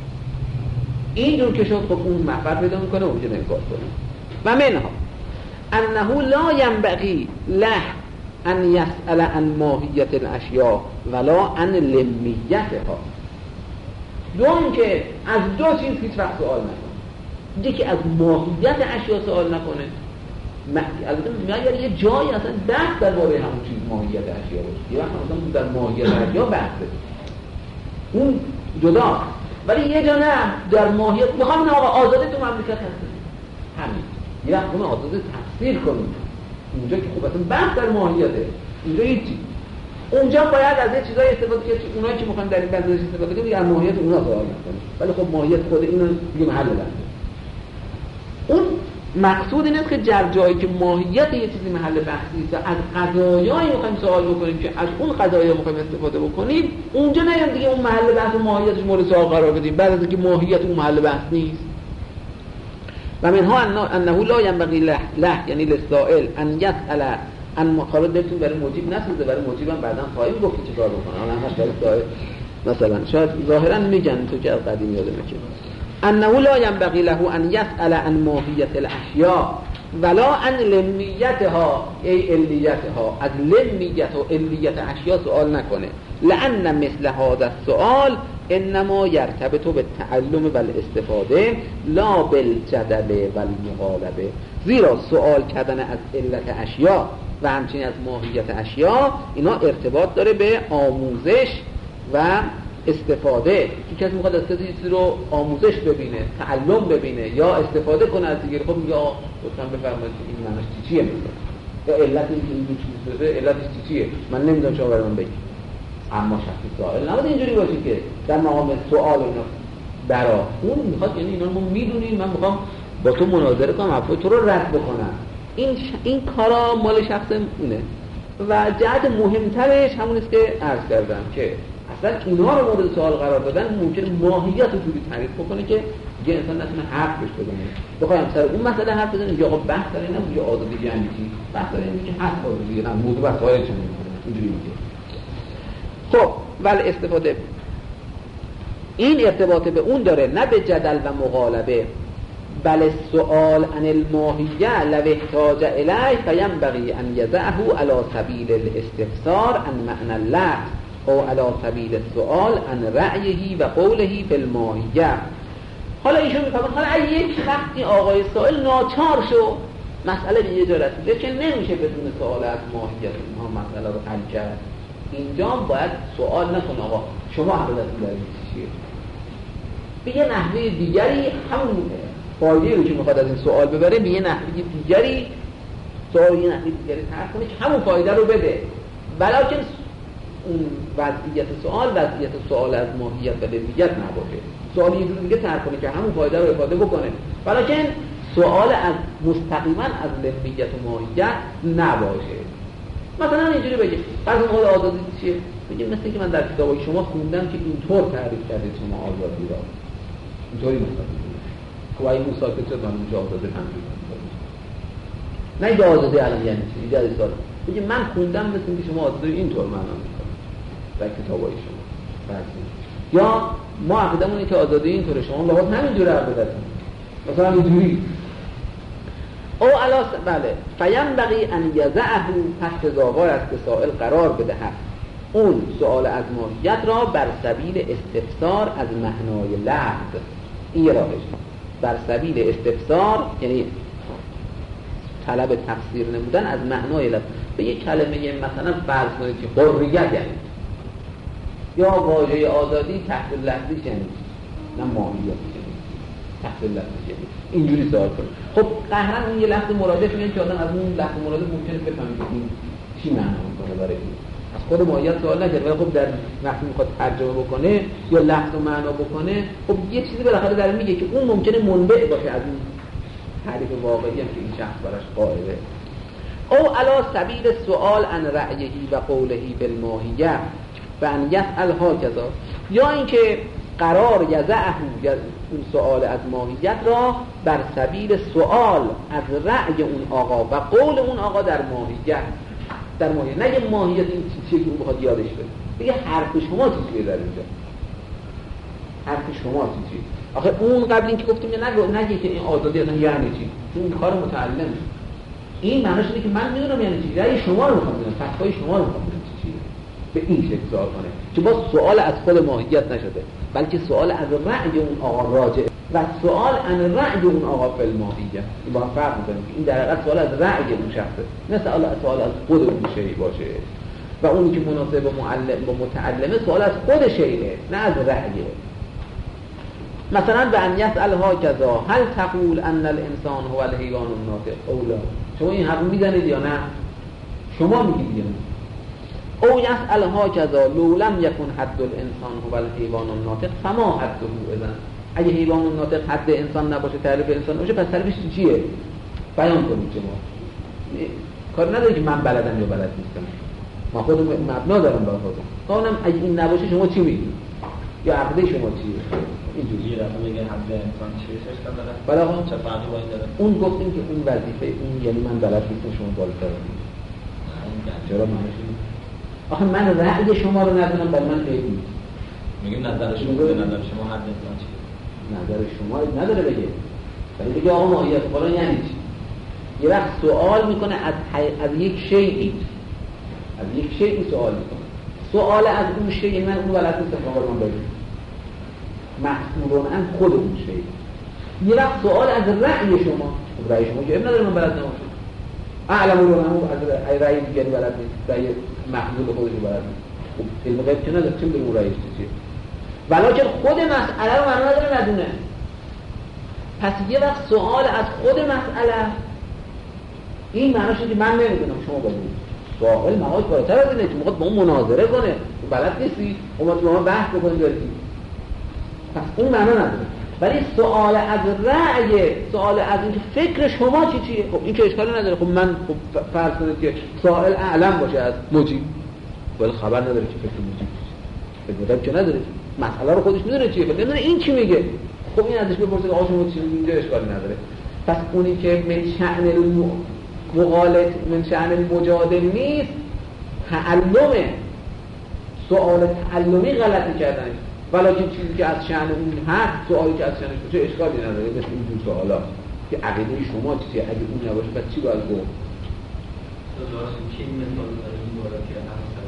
S1: اینجور که شد خب اون مفر پیدا میکنه و ممکنه انکار کنه. و منها انه لا ينبغي له ان يسأل عن ماهیت الاشیاء ولا عن لمیتها، دوم که از دو چیز هیچ وقت سوال نکنه، یکی از ماهیت اشیاء سوال نکنه، البته میگه یه جایی اصلا بحث درباره همون چیز ماهیت اشیاء باشه، یه وقت مثلا در ماهیت اشیاء بحثه اون جدا، ولی یه جا نه در ماهیت میخوام این آقا آزاده تو مملکت هست، همین یه وقت اون آزاده تفسیر کنیم اونجا که خب اصلا بحث در ماهیته، اینجا هیچی، اونجا باید از یه چیزای استفاده کنیم، اونایی که میخوان در این بحث استفاده کنیم در ماهیت اونا سوال نکنیم، ولی خب ماهیت خود اینو دیگه محل بحثه. اون مقصود این است که در جایی که ماهیت یه چیزی محل بحثی است و از قضایایی میخوایم سوال بکنیم که از اون قضایا میخوایم استفاده بکنیم، اونجا نیام دیگه اون محل بحث و ماهیتش مورد سوال قرار بدیم بعد از اینکه ماهیت اون محل بحث نیست. و منها انه لا ينبغي له یعنی للسائل ان يسأل عن مخالف دلتون برای موجب نسوزه، برای موجب هم بعداً خواهیم گفت چه کار بکنه، حالا همش برای سائل مثلا شاید ظاهرا میگن تو که از قدیم یادم میاد انه لا ينبغي له ان يسأل عن ماهیت الاشیاء ولا عن لمیتها ای علیتها، از لمیت و علیت اشیاء سوال نکنه، لان مثل هذا السؤال انما یرتبط به تعلم و الاستفاده لا بالجدل و المقالبه. زیرا سوال کردن از علت اشیاء و همچنین از ماهیت اشیاء اینا ارتباط داره به آموزش و استفاده. کسی میخواد از کسی چیزی رو آموزش ببینه، تعلم ببینه یا استفاده کنه از دیگری، خب یا لطفاً بفرمایید این معناش چیه مثلا، یا علت این چیز بده، علتش چیه من نمیدونم شما برام بگید. اما شخص سائل نباید اینجوری باشه که در مقام سوال اینا برا اون میخواد، یعنی اینا رو میدونیم، من میخوام با تو مناظره کنم، حرفای تو رو رد بکنم. این کارا مال شخص اینه. و جهت مهمترش همون است که عرض کردم که اصلا اینا رو مورد سوال قرار دادن ممکنه ماهیت رو جوری تعریف بکنه که یه انسان نتونه حرف بهش بزنه. بخوایم سر اون مسئله حرف بزنیم یا بحث داره نه یا آزادی یعنی چی؟ بحث داره اینه که حرف آزادی نه موضوع بحث خارج میشه اینجوری میگه. خب ولی استفاده این ارتباط به اون داره، نه به جدل و مقالبه، بل السؤال عن الماهیه لو احتاج الیه فینبغی ان یضعه علی سبیل الاستفسار عن معنی اللفظ او علی سبیل السؤال عن رأیه و قوله فی الماهیه. حالا ایشون میفهمه حالا اگه یک وقتی آقای سائل ناچار شو مسئله به یه جا رسیده که نمیشه بدون سوال از ماهیت اونها مسئله رو حل کرد، اینجا باید سوال نکنه آقا شما حقیقتتون در این چیه، به یه نحوه دیگری همون فایده رو که میخواد از این سوال ببره به یه نحوه دیگری سوال یه نحوه دیگری طرح کنه که همون فایده رو بده، ولیکن اون وضعیت سوال از ماهیت و لزیت نباشه. سوال یه جور دیگه طرح کنه که همون فایده رو افاده بکنه، ولیکن سوال از مستقیما از لزیت و ماهیت نباشه. مثلا اینجوری بگه فرض کنید آزادی چیه؟ بگیم مثل اینکه من در کتابای شما خوندم که اینطور تعریف کردید شما آزادی را، اینطوری مثلا که این مساکت شد من اونجا آزادی همجوری نه اینجا آزادی الان یعنی چی؟ اینجا ازدار بگیم من خوندم مثل اینکه شما آزادی اینطور معنا میکنید در کتابای شما فرض. یا ما عقیدمون اینه که آزادی اینطوره، شما لابد همینجوری عقیدتون مثلا اینجوری او علاس بله فینبغی ان یضعه تحت زاویه است که سائل قرار بدهد اون سوال از ماهیت را بر سبیل استفسار از معنای لفظ. این یه راهش بر سبیل استفسار یعنی طلب تفسیر نمودن از معنای لفظ به یک کلمه مثلا فرض کنید که حریت یعنی یا واژه آزادی تحت لفظی یعنی نه ماهیت تحت لفظ یعنی اینجوری سوال کنید. خب قهرن اون یه لفظ مرادف میگه که آدم از اون لفظ مرادف ممکنه بفهمه که این چی معنا میکنه برای این. از خود ماهیت سوال نکرد، ولی خب در وقتی میخواد ترجمه بکنه یا لفظ و معنا بکنه خب یه چیزی بالاخره در میگه که اون ممکنه منبع باشه از این تعریف واقعی هم که این شخص براش قائله. او علی سبیل السؤال عن رأیه و قوله بالماهیه و ان یسأل هکذا، یا اینکه قرار یضعه اون سؤال از ماهیت را بر سبیل سؤال از رأی اون آقا و قول اون آقا در ماهیت. در ماهیت نگه ماهیت این چیزی که اون بخواد یادش بده، بگه حرف شما چیزیه در اینجا، حرف شما چیزیه. آخه اون قبل این که گفتیم نگه که این آزادی اصلا یعنی چی، این کار متعلم این معنیش اینه که من میدونم یعنی چی، رأی شما رو میخوام بدونم، فتوای شما رو میخوام بدونم چیه، به این شکل سوال کنه که باز سوال از خود ماهیت نشده بلکه سوال از رأی اون آقا راجع و سوال عن رأی اون آقا فی الماهیه. این با هم فرق می‌کنه، این در حقیقت سوال از رأی اون شخصه نه سوال از خود اون شیء باشه، و اونی که مناسب با متعلمه سوال از خود شیء نه از رأیه. مثلا به ان یسأل هکذا هل تقول ان الانسان هو الحیوان الناطق او لا، شما این حرف میزنید یا نه؟ شما میگید یا نه؟ او یسأل هکذا لو لم یکن حد الانسان هو الحیوان الناطق فما حده اذن، اگه حیوان الناطق حد انسان نباشه تعریف انسان باشه پس تعریفش چیه؟ بیان کنید شما. کار نداره که من بلدم یا بلد نیستم، ما خودم مبنا دارم برای خودم. قانونم اگه این نباشه شما چی میگید؟ یا عقیده شما چیه؟ اینجوری
S4: رقم میگه حد انسان چیه سشتم داره؟
S1: بله آقا
S4: چه فرقی با این داره؟
S1: اون گفتیم که اون وظیفه اون یعنی من بلد نیستم شما بالاتر میگید. چرا معنیش اینه؟ آخه من رأی شما رو ندونم برای من خیلی نیست.
S4: میگیم نظر شما به نظر شما حد انسان چیه؟
S1: نظر شما نداره بگه، ولی بگه آقا ماهیت فلان یعنی چی؟ یه وقت سوال میکنه از یک شیئی، از یک شیئی سوال میکنه. سوال از اون شیء من اون بلد نیستم شما من بگید. مسئولون ان خود اون شی. یه وقت سوال از رأی شما، رأی شما که ابن نداره من بلد نباشم، اعلمون از رأی دیگری بلد نیست، رأی محمول خودش بلد نیست. خب علم غیب که نداره، چه می‌دونه اون رأیش چیه؟ ولیکن خود مسئله رو معنا نداره ندونه. پس یه وقت سوال از خود مسئله این معناش که من نمیدونم شما بدونید. سوال مقاش بالاتر از اینه که میخواد با اون مناظره کنه، تو بلد نیستی، اومد با من بحث بکنید دارید. پس اون معنا نداره. ولی سوال از رأی، سوال از اینکه فکر شما چیه؟ خب این که اشکالی نداره. خب من فرض کنید که سائل اعلم باشه از مجیب، ولی خبر نداره که فکر مجیب چیه. فکر که نداره. مسئله رو خودش میدونه چیه، ولی نمیدونه این چی میگه. خب این ازش بپرسه که آقا شما چی میگید، اینجا اشکالی نداره. پس اونی که من شأن مغالط، من شأن المجادل نیست، تعلمه. سوال تعلمی غلطی کردن. ولیکن چیزی که از شأن اون هست، سوالی که از شأنش باشه اشکالی نداره. مثل این جور سوالا که عقیده شما چیه، اگه اون نباشه پس چی باید گفت؟
S4: درست کی مثال داره این مورد که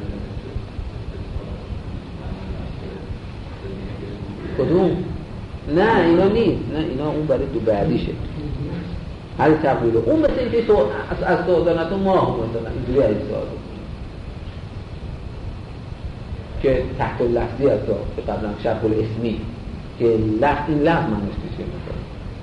S1: کدوم؟ نه اینا نیست، نه اینا اون برای دو بعدیشه. هر تقویل اون مثل اینکه تو از دادنت ما هم مثلا اینجوری از سوال که تحت لفظی از تو که قبلا شرح الاسمی که این لفظ معنیش چیه مثلا.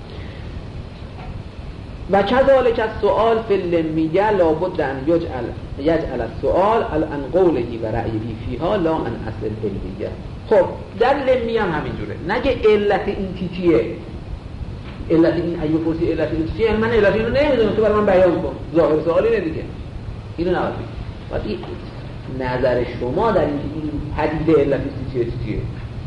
S1: و کذالک السؤال فی اللمیه لابد ان یجعل السؤال عن قوله و رأیه فیها لا عن اصل العلمیه. خب در لمیه هم همینجوره، نگه علت این چیه، علت این ایو پرسی علت این چیه، من علت اینو نمیدونم تو برای من بیان کن. ظاهر سوال اینه دیگه، اینو نباید بگی. نظر شما در این پدیده علت چیه؟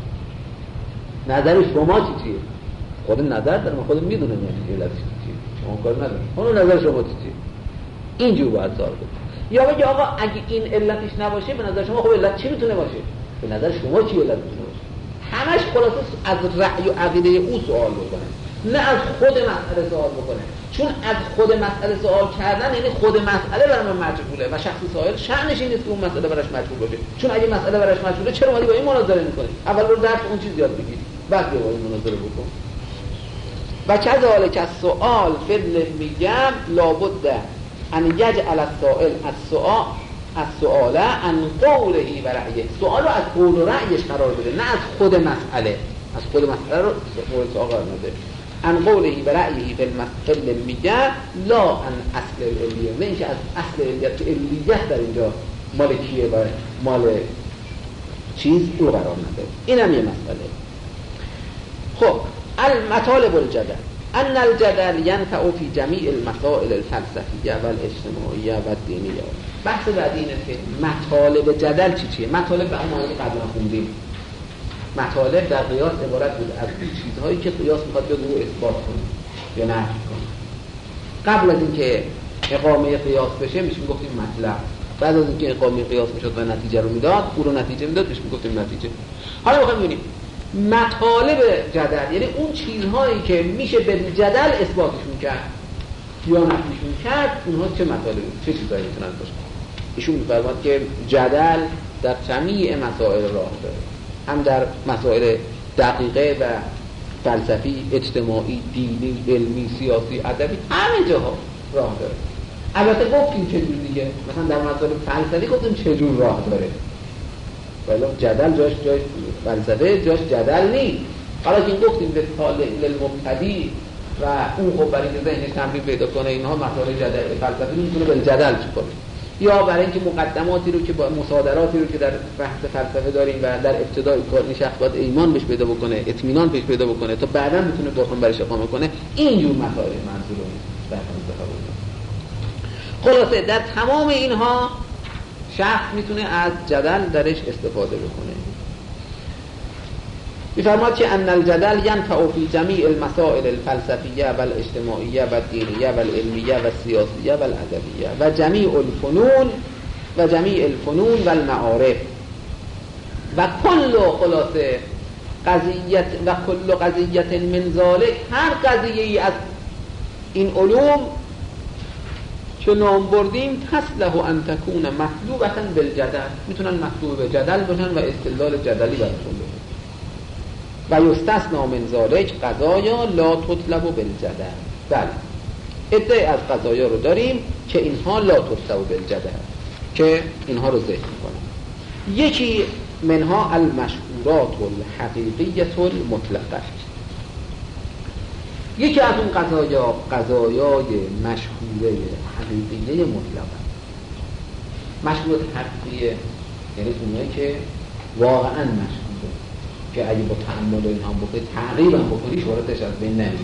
S1: نظر شما چیه؟ خود نظر دارم، خودم میدونم یعنی علت چیه، شما کار ندارم. اون نظر شما چیه؟ اینجور باید سوال کنید. یا بگی آقا اگه این علتش نباشه به نظر شما خب علت چی میتونه باشه؟ به نظر شما چی علت میتونه باشه؟ همش خلاصه از رأی و عقیده او سوال بکنه، نه از خود مسئله سوال بکنه. چون از خود مسئله سوال کردن یعنی خود مسئله برای من مجهوله و شخص سائل شأنش این نیست که اون مسئله براش مجهول باشه. چون اگه مسئله براش مجهوله چرا اومدی با این مناظره می‌کنی؟ اول برو درس اون چیز یاد بگیر، بعد بیا با این مناظره بکن. و کذالک السؤال فی اللمیه لابد ان یجعل السائل السؤال عن قوله و رأیه. سوال رو از قول و رأیش قرار بده، نه از خود مسئله. از خود مسئله رو مورد سوال قرار نده. عن قوله و رأیه فی اللمیه لا عن اصل العلیه. نه اینکه از اصل علیت که علیت در اینجا مال کیه و مال چیز رو قرار نده. این هم یه مسئله. خب المطالب الجدل ان الجدل ينفع في جميع المسائل الفلسفیه و الاجتماعیه و الدینیه. بحث بعدی اینه که مطالب جدل چیه؟ مطالب به همون که قبلا خوندیم. مطالب در قیاس عبارت بود از چیزهایی که قیاس میخواد بیاد رو اثبات کنه یا نفی کنه. قبل از اینکه اقامه قیاس بشه میشه گفتیم مطلب. بعد از اینکه اقامه قیاس میشد و نتیجه رو میداد، او رو نتیجه میداد، میشه گفتیم نتیجه. حالا میخوایم ببینیم مطالب جدل یعنی اون چیزهایی که میشه به جدل اثباتشون کرد یا نفیشون کرد، اونها چه مطالبی، چه چیزایی میتونن باشه. ایشون میفرماد که جدل در جمیع مسائل راه داره، هم در مسائل دقیقه و فلسفی، اجتماعی، دینی، علمی، سیاسی، ادبی، همه جاها راه داره. البته گفتیم چه جور دیگه، مثلا در مسائل فلسفی گفتیم چه جور راه داره، ولی جدل جاش فلسفه جاش جدل نیست. حالا که گفتیم به طالع للمبتدی و اون خب برای اینکه ذهنش تمرین پیدا کنه اینها مسائل جدل فلسفی میتونه به جدل کنه، یا برای اینکه مقدماتی رو که با مصادراتی رو که در بحث فلسفه داریم و در ابتدای کار این شخص باید ایمان بهش پیدا بکنه، اطمینان بهش پیدا بکنه تا بعدا میتونه برهان برش اقامه کنه، اینجور مسائل منظور در فلسفه بود. خلاصه در تمام اینها شخص میتونه از جدل درش استفاده بکنه. می‌فرماد که ان الجدل ينفع في جميع المسائل الفلسفیه و الاجتماعیه و الدینیه و العلمیه و السیاسیه و الادبیه و جمیع الفنون و المعارف و کل خلاصه قضیت و کل قضیت من ذلك، هر قضیه‌ای از این علوم که نام بردیم تصلح ان تكون مطلوبة بالجدل، میتونن مطلوب به جدل باشن و استدلال جدلی براشون بشه. و یستثنا من ذلک قضایا لا تطلب بالجدل. بله عده از قضایا رو داریم که اینها لا تطلب بالجدل، که اینها رو ذکر می‌کنم. یکی منها المشهورات الحقیقیة المطلقه. یکی از اون قضایای مشهوره حقیقیه مطلقه. مشهورات حقیقیه یعنی اونایی که واقعا مشهوره، که اگه با تأمل اینها بکنی تقریبا بکنی شهرتش از بین نمیره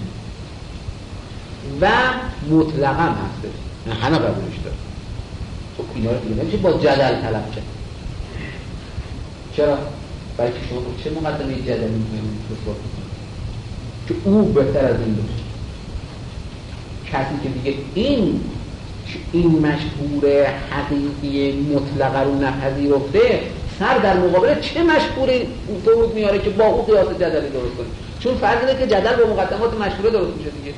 S1: و مطلقا هستش، همه قبولش داره. خب اینا رو دیگه نمیشه با جدل طلب کرد. چرا؟ برای که شما چه مقدمه جدلی می‌کنید که او بهتر از این باشه. کسی که دیگه این مشهور حقیقی مطلقه رو نپذیرفته، سر در مقابل چه مشهوری فرود میاره که با او قیاس جدلی درست کنه؟ چون فرض اینه که جدل با مقدمات مشهوره درست میشه دیگه.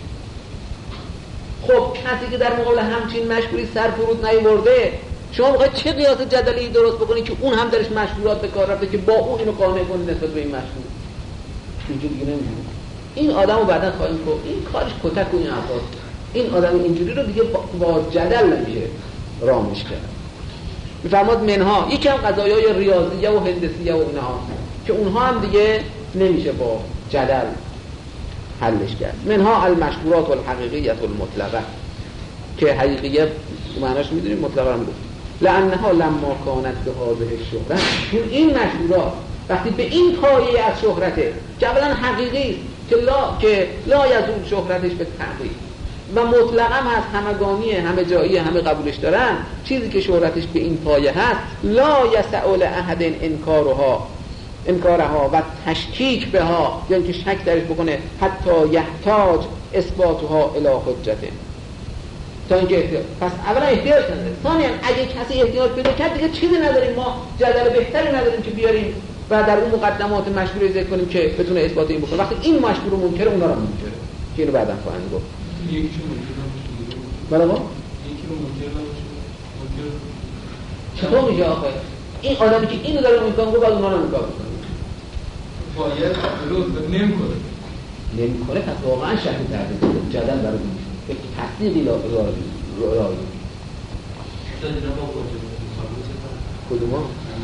S1: خب کسی که در مقابل همچین مشهوری سر فرود نیورده، شما موقع چه قیاس جدلی درست بکنید که اون هم درش مشهورات به کار رفته که با او اینو قانع کنید نسبت به این مشهور؟ اینجوری دیگه نمیشه. این آدمو بعداً خواهیم گفت این کارش کتک و این اساس. این آدم اینجوری رو دیگه با جدل نمیشه رامش کرد. میفرماد منها یکی هم قضایای ریاضیه و هندسیه و اینها که اونها هم دیگه نمیشه با جدل حلش کرد. منها المشهورات الحقیقیة المطلقه، که حقیقیه معناش میدونیم، مطلقه هم گفت. لانها لما کانت به هذه الشهرت، چون این مشهورات وقتی به این پایه از شهرته که اولا حقیقی است که لا یزول شهرتش به تحقیق و مطلقا هست، همگانیه، همه جاییه، همه قبولش دارن، چیزی که شهرتش به این پایه هست لا یسع لأحد انکارها و تشکیک بها، یعنی که شک درش بکنه، حتی یحتاج اثباتها الی حجته، تا اینکه احتیاج. پس اولا احتیاج نداره. ثانیاً اگه کسی احتیاج پیدا کرد دیگه چیزی نداریم، ما جدل بهتری نداریم که بیاریم و در اون مقدمات مشهور ذکر کنیم که بتونه اثبات این بکنه. وقتی این مشهور منکره، اونا رو منکره، که اینو بعداً خواهند گفت.
S2: یکیشون منکر نباشه.
S1: بله ما
S2: یکی رو منکر نباشه.
S1: چطور میشه آخه؟ این آدمی که اینو داره میکنه گفت از اونا رو انکار میکنه.
S2: باید درست
S1: نمیکنه، پس واقعا شک کرده. جدل برای این که تصدیقی رایی کدوما؟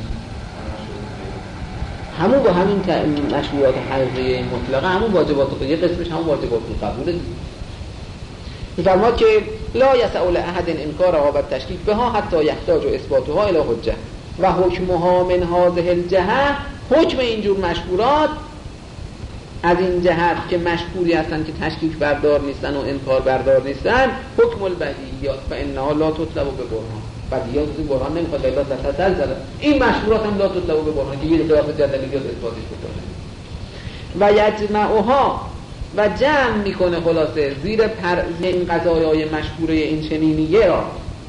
S1: همون با همین مشروعات حقیقی مطلقه، همون واجبات یه قسمش همون واجبات قبوله. می‌فرماد که لا یسع لأحد انکارها و تشکیک بها حتی یحتاج اثباتها الی حجه و حکمها من هذه الجهه. حکم اینجور مشهورات از این جهت که مشهوری هستن که تشکیک بردار نیستن و انکار بردار نیستن، حکم البدیهیات و انها لا تطلب به برهان. بدیهیات این برهان نمیخواد، الا تسلسل زده. این مشهورات هم لا تطلب به برهان که یه قیاس جدلی بیاد اثباتش بکنه. و یجمعها و جمع میکنه خلاصه زیر این قضایای مشهوره این چنینیه را،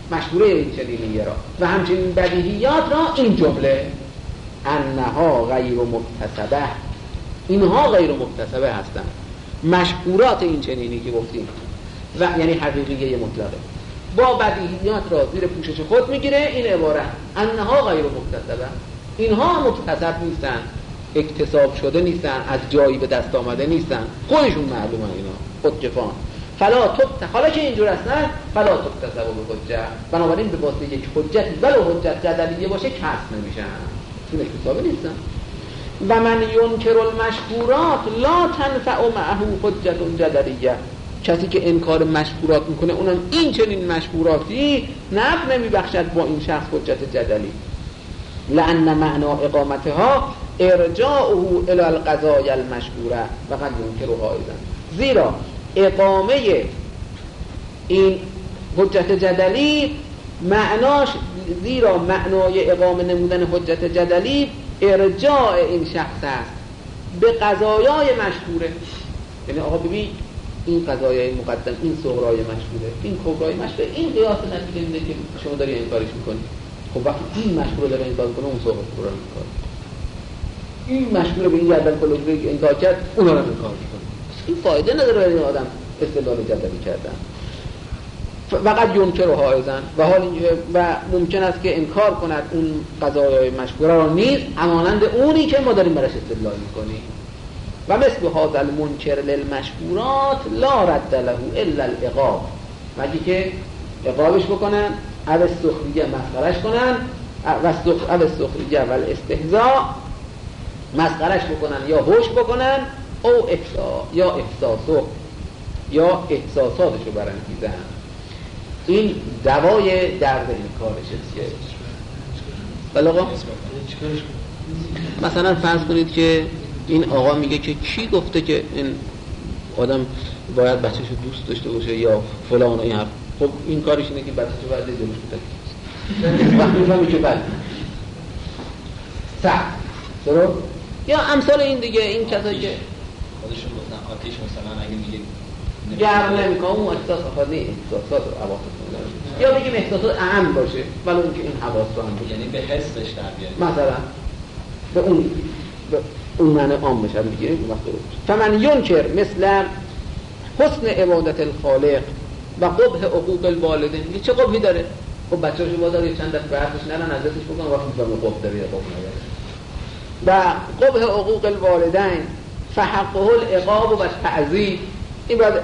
S1: و همچنین بدیهیات را این جمله انها غیر مکتسبه، اینها غیر مکتسبه هستند. مشهورات این چنینی که گفتیم و یعنی حقیقیه مطلقه با بدیهیات را زیر پوشش خود میگیره. این عبارت انها غیر مکتسبه، اینها مکتسب نیستن، اکتساب شده نیستن، از جایی به دست آمده نیستن، خودشون معلومه اینا خودکفان. حالا که اینجور هستن فلا تکتسب به حجه، بنابراین به واسطه یک حجت ولو حجت جدلیه باشه کسب نمیشن، چون اکتسابه نیستن. و من ینکر المشهورات لا تنفع معه حجت جدلیه، کسی که انکار مشهورات میکنه اونم این چنین مشهوراتی نفع نمیبخشد با این شخص حجت جدلی. لأن معنا اقامتها ارجاعه الى القضايا المشهوره و قد ینکرها ایضا، زیرا اقامه این حجت جدلی معنای اقامه نمودن حجت جدلی ارجاع این شخص است به قضایای مشهوره. یعنی آقا ببین این قضایای مقدم، این صغرای مشهوره، این کبرای مشهوره، این قیاس نتیجه میده که شما داری انکارش میکنی. خب وقتی این مشهور داره انکار کنه اون صغر کبرا رو انکار، این مشهور به این جدل کلوگری انکار کرد اونا رو انکار میکنه. این فایده نداره برای آدم استدلال جدلی کردن. وقد ینکرها ایضا، و حال و ممکن است که انکار کند اون قضایای مشهوره را نیز همانند اونی که ما داریم براش استدلال میکنیم. و مثل هذا المنکر للمشهورات لا رد له الا العقاب، مگه که عقابش بکنن، او السخریه مسخرش کنن، او السخریه و الاستهزاء مسخرش بکنن یا هوش بکنن، او یا احساساتشو برانگیزن. این دوای درد انکارشه دیگه. بله آقا؟ مثلا فرض کنید که این آقا میگه که کی گفته که این آدم باید بچه‌شو دوست داشته باشه یا فلان و این حرف. خب این کارش اینه که بچه‌شو باید جلوش بده. وقتی میفهمی که بله صح درست؟ یا امثال این دیگه، این کسایی که
S5: خودشون گفتن آتیش مثلا اگه میگه
S1: گرم نمیکنه اون احساس خاطر احساسات و عواطف داره، یا بگیم احساسات اهم باشه ولی اون که این حواس رو هم باشه،
S5: یعنی به حسش در بیاره،
S1: مثلا به اون معنی عام بشه میگیریم وقت رو. فمن ینکر مثل حسن عبادت الخالق و قبح حقوق الوالدین، میگه چه قبحی داره؟ خب بچه‌شو بازار چند دفعه بحثش نرن ازش بکنن وقتی میفهمه قبح داره یا قبح نداره. و قبح حقوق الوالدین فحقه العقاب و تعذیب، این بعد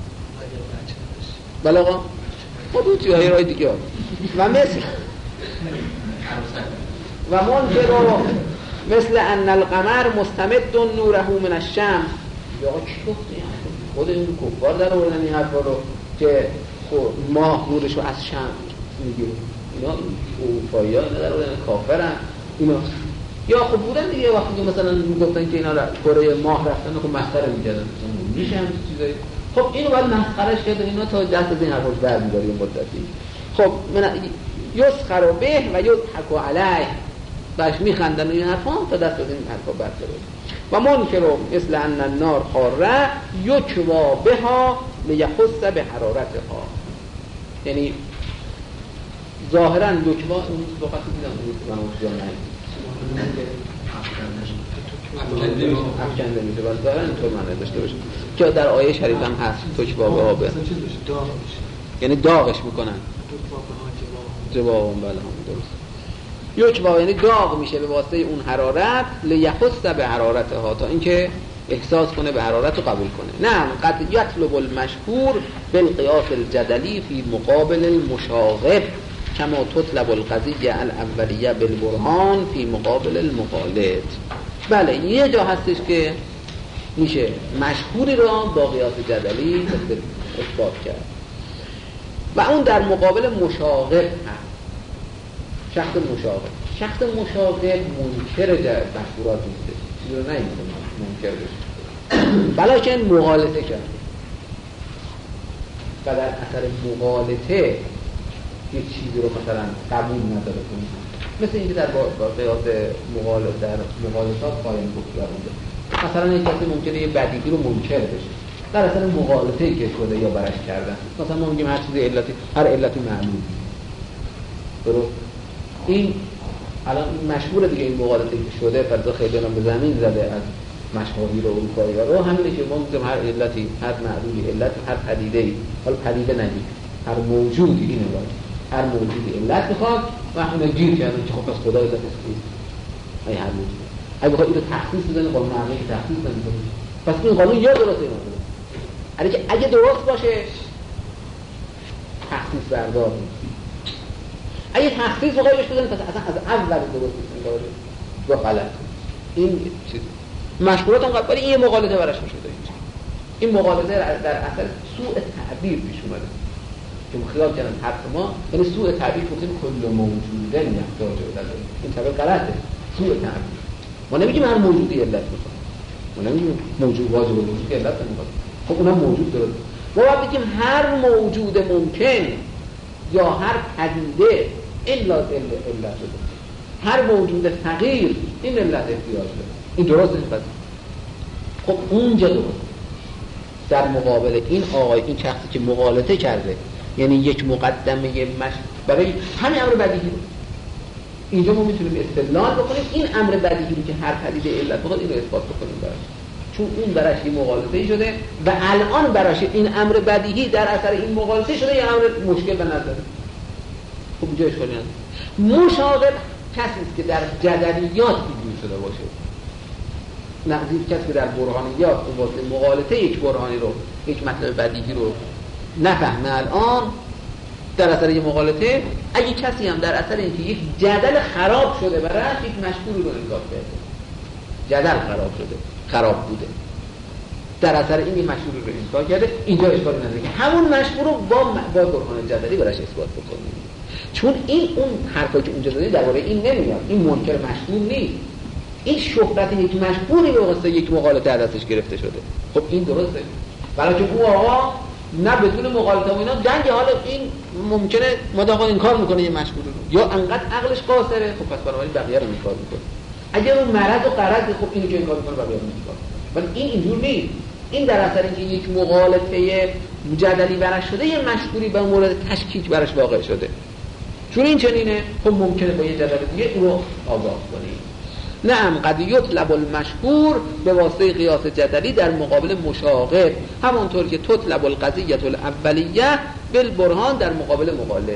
S1: بله آقا خودوتی های رای دیگه و مثل و منکر مثل ان القمر مستمد نوره من الشمس، یا چی گفته؟ خود این کفار در آوردن این حرفا رو که ماه نورشو از شمس میگیره، اینا اروپایی ها اینا در آوردن کافرن اینا. یا خب بودن دیگه وقتی که مثلا میگفتن که اینا کره ماه رفتن خب مسخره میکردن، میشه همین چیزایی. خب اینو باید مسخرهش کرد اینا تا دست از این حرفاش برمی‌داره یه مدتی. خب من یسخر به و یضحک علیه، باش میخندن این حرفا تا دست از این حرفا برداره. و منکر مثل ان النار حاره یکوا بها لیحس به حرارتها، یعنی ظاهرا یکوا اون وقتی دیدم اون منوجا افکنده میشه ولی ظاهرا اینطور معنی داشته باشه که در آیه شریف هم هست یکوا بها به، یعنی داغش میکنن جواب بله هم درست. یکوا یعنی داغ میشه به واسطه اون حرارت، لیحس به حرارتها، تا اینکه احساس کنه به حرارت رو قبول کنه. نه قد یطلب المشهور بالقیاس الجدلی فی مقابل المشاغب کما تطلب القضیه الاولیه بالبرهان فی مقابل المخالط. بله یه جا هستش که میشه مشهوری را با قیاس جدلی اثبات کرد و اون در مقابل مشاغب هست. شخص مشاغب منکر مشهورات نیست، چیزی رو نمی‌کنه منکر بشه، بلکه مغالطه کرد و در اثر مغالطه یک چیزی رو مثلا قبول نداره کنید، مثل اینکه در قیاس مغالطات قایم بکنید. مثلا یک کسی ممکنه یه بدیهی رو منکر بشه در اثر مغالطه‌ای که شده یا برش کردن. مثلا ما میگیم هر چیزی علتی، هر علتی معلوم درست. این الان مشهور دیگه این مغالطه‌ای که شده فرضا خیلی هم به زمین زده از مشاهیر و اروپایی رو، همینه که ما میگیم هر علتی، هر معلولی علت، هر پدیده‌ای، حالا پدیده نگید، هر موجودی اینه باید، هر موجودی علت میخواد و احنا گیر کردن که خب پس خدا علت است. ای هر موجود اگه بخواد اینو تخصیص بزنه قانون عقلی که تخصیص نمی‌کنه، پس این قانون یا درسته یا نادرسته. اگه درست باشه تخصیص بردار نیست، اگه تخصیص بخوای بهش بزنی پس اصلا از اول درست نیست با غلط. این چیز مشهورات اون قبل این مغالطه براش میشده. این مغالطه در اصل سوء تعبیر پیش اومده که خیال کردن حرف ما یعنی سوء تعبیر گفتیم کل موجوده یحتاج الی، این تعبیر غلطه، سوء تعبیر. ما نمیگیم هر موجودی علت میخواد، ما نمیگیم موجود واجب وجود که علت نمیخواد، خب اونم موجود داره. ما باید بگیم هر موجود ممکن یا هر پدیده الا علت داره، هر موجود فقیر این علت احتیاج داره. این درست نیست. خب اونجا درست در مقابل این آقای این شخصی که مغالطه کرده، یعنی یک مقدمه برای همین امر بدیهی رو اینجا ما میتونیم استدلال بکنیم این امر بدیهی رو که هر پدیده علت بخواد این رو اثبات بکنیم براش، چون اون براش یه مغالطه شده و الان براش این امر بدیهی در اثر این مغالطه شده یه امر مشکل به نظر. خب اینجا اشکالی نداره. مشاغب کسی است که در جدلیات بیدون شده باشه، نظیر کسی که در برهانیات به واسطه مغالطه یک برهانی رو، یک مطلب بدیهی رو نفهمه الان در اثر یک مغالطه، اگه کسی هم در اثر اینکه یک جدل خراب شده براش یک مشهور رو انکار کرده، جدل خراب شده، خراب بوده، در اثر این مشهور رو انکار کرده، اینجا اشکالی نداره که همون مشهور رو با برهان جدلی براش اثبات بکنیم، چون این اون حرفی که اونجا زدی درباره این نمیاد، این منکر مشهور نیست، این شهرت یک مشهوری به واسطه یک مغالطه از دستش گرفته شده. خب این درسته، برای که او آقا نه بدون مغالطه و اینا دنگ، حالا این ممکنه مداقا انکار میکنه یه مشهور رو، یا انقدر عقلش قاصره، خب پس بنابراین بقیه رو انکار میکنه. اگر اون مرض و قرض، خب اینو که انکار میکنه بقیه رو انکار میکنه. ولی این اینجور نیست، این در اثر اینکه یک مغالطه مجادلی براش شده، یه مشهوری به مورد تشکیک براش واقع شده، چون این چنینه، خب ممکنه با یه جدل دیگه اون رو آگاه کنیم. نعم قد یطلب المشهور به واسطه قیاس جدلی در مقابل مشاغب، همونطور که تطلب القضیه الاولیه بالبرهان در مقابل مقالب.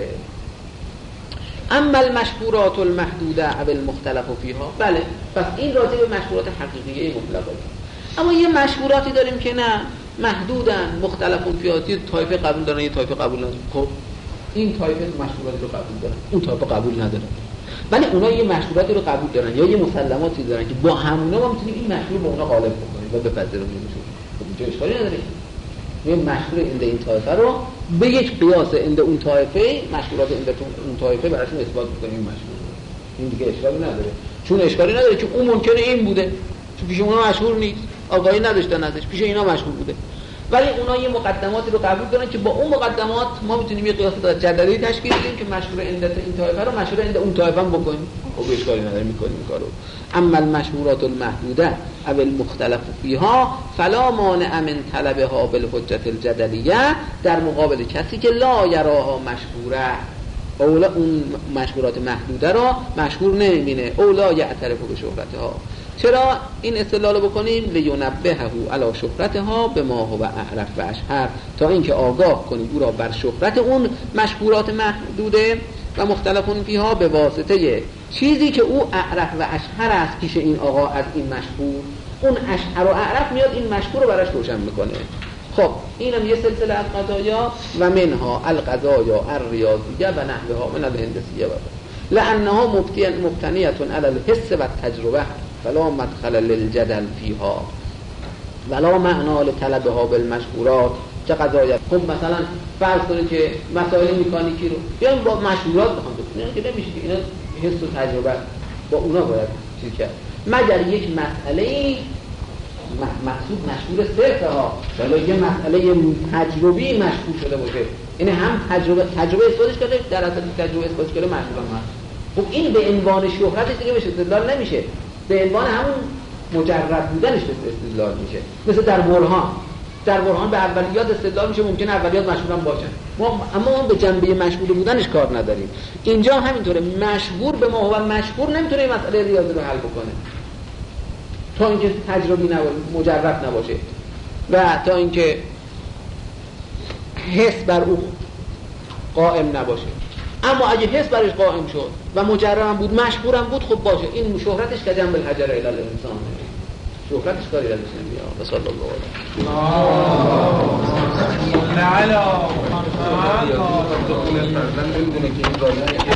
S1: اما المشهورات المحدوده او المختلف فیها، بله پس این راجع به مشهورات حقیقیه مطلقه. اما یه مشهوراتی داریم که نه محدودن، مختلف فیها، طایفه قبول دارن یه طایفه قبول ندارن. خب این طایفه مشهوراتی رو قبول دارن، اون طایفه قبول ندارن، ولی اونا یه مشهوراتی رو قبول دارن یا یه مسلماتی دارن که با همونا ما میتونیم این مشهور به اونا غالب بکنیم و بپذیرونیمشون. خب اینجا اشکالی نداره، یه مشهور عند این طایفه رو به یک قیاس عند اون طایفه، مشهورات عند اون طایفه براشون اثبات بکنیم مشهور. این دیگه اشکالی نداره، چون اشکالی نداره که اون ممکنه این بوده، چون پیش اونا مشهور نیست، آگاهی نداشتن ازش، پیش اینا مشهور بوده، ولی اونا یه مقدماتی رو قبول دارن که با اون مقدمات ما میتونیم یه قیاس جدلی تشکیل بدیم که مشهور عند این طایفه رو مشهور عند اون طایفه هم بکنیم. خب اشکالی نداره، میکنیم کارو. اما المشهورات المحدوده او المختلف فیها فلا مانع من طلبها بالحجه الجدلیه، در مقابل کسی که لا یراها مشهوره، اولا اون مشهورات محدوده را مشهور نمیبینه، اولا یعترف به شهرتها. چرا این استدلال بکنیم؟ لینبهه علی شهرتها بما هو اعرف و اشهر، تا اینکه آگاه کنیم او را بر شهرت اون مشهورات محدوده و مختلفون فیها به واسطه چیزی که او اعرف و اشهر است پیش این آقا از این مشهور. اون اشهر و اعرف میاد این مشهور رو براش روشن میکنه. خب اینم یه سلسله از قضایا و منها القضایا الریاضیه و نحوها من الهندسیه، لانها مبتنیه علی الحس و التجربه فلا مدخل للجدل فیها ولا معنا لطلبها بالمشهورات چه قضایا. خب مثلا فرض کنید که مسائل مکانیکی رو بیان با مشهورات بخوام بکنن که نمیشه، که اینا حس و تجربه با اونا باید چیز کرد، مگر یک مسئله مقصود مشهور صرفه ها، ولی یه مسئله تجربی مشهور شده باشه، یعنی هم تجربه اثباتش کرده، در اصل تجربه اثباتش کرده مشهور هم هست. خب این به عنوان شهرتش دیگه بشه استدلال نمیشه، به عنوان همون مجرد بودنش استدلال میشه. مثل در برهان به اولیات استدلال میشه، ممکنه اولیات مشهور هم باشن، اما ما به جنبه مشهور بودنش کار نداریم. اینجا همینطوره، مشهور به ما هو مشهور نمیتونه این مسئله ریاضی رو حل بکنه تا اینکه تجربی نباشه، مجرد نباشه، و تا اینکه حس بر او قائم نباشه. اما اگه حس برش قائم شد و مجرد بود، مشهورم بود، خب باشه، این شهرتش که جنب الحجر الی الانسان، شهرتش کاری ازش نمیاد. صلی الله علیه و آله.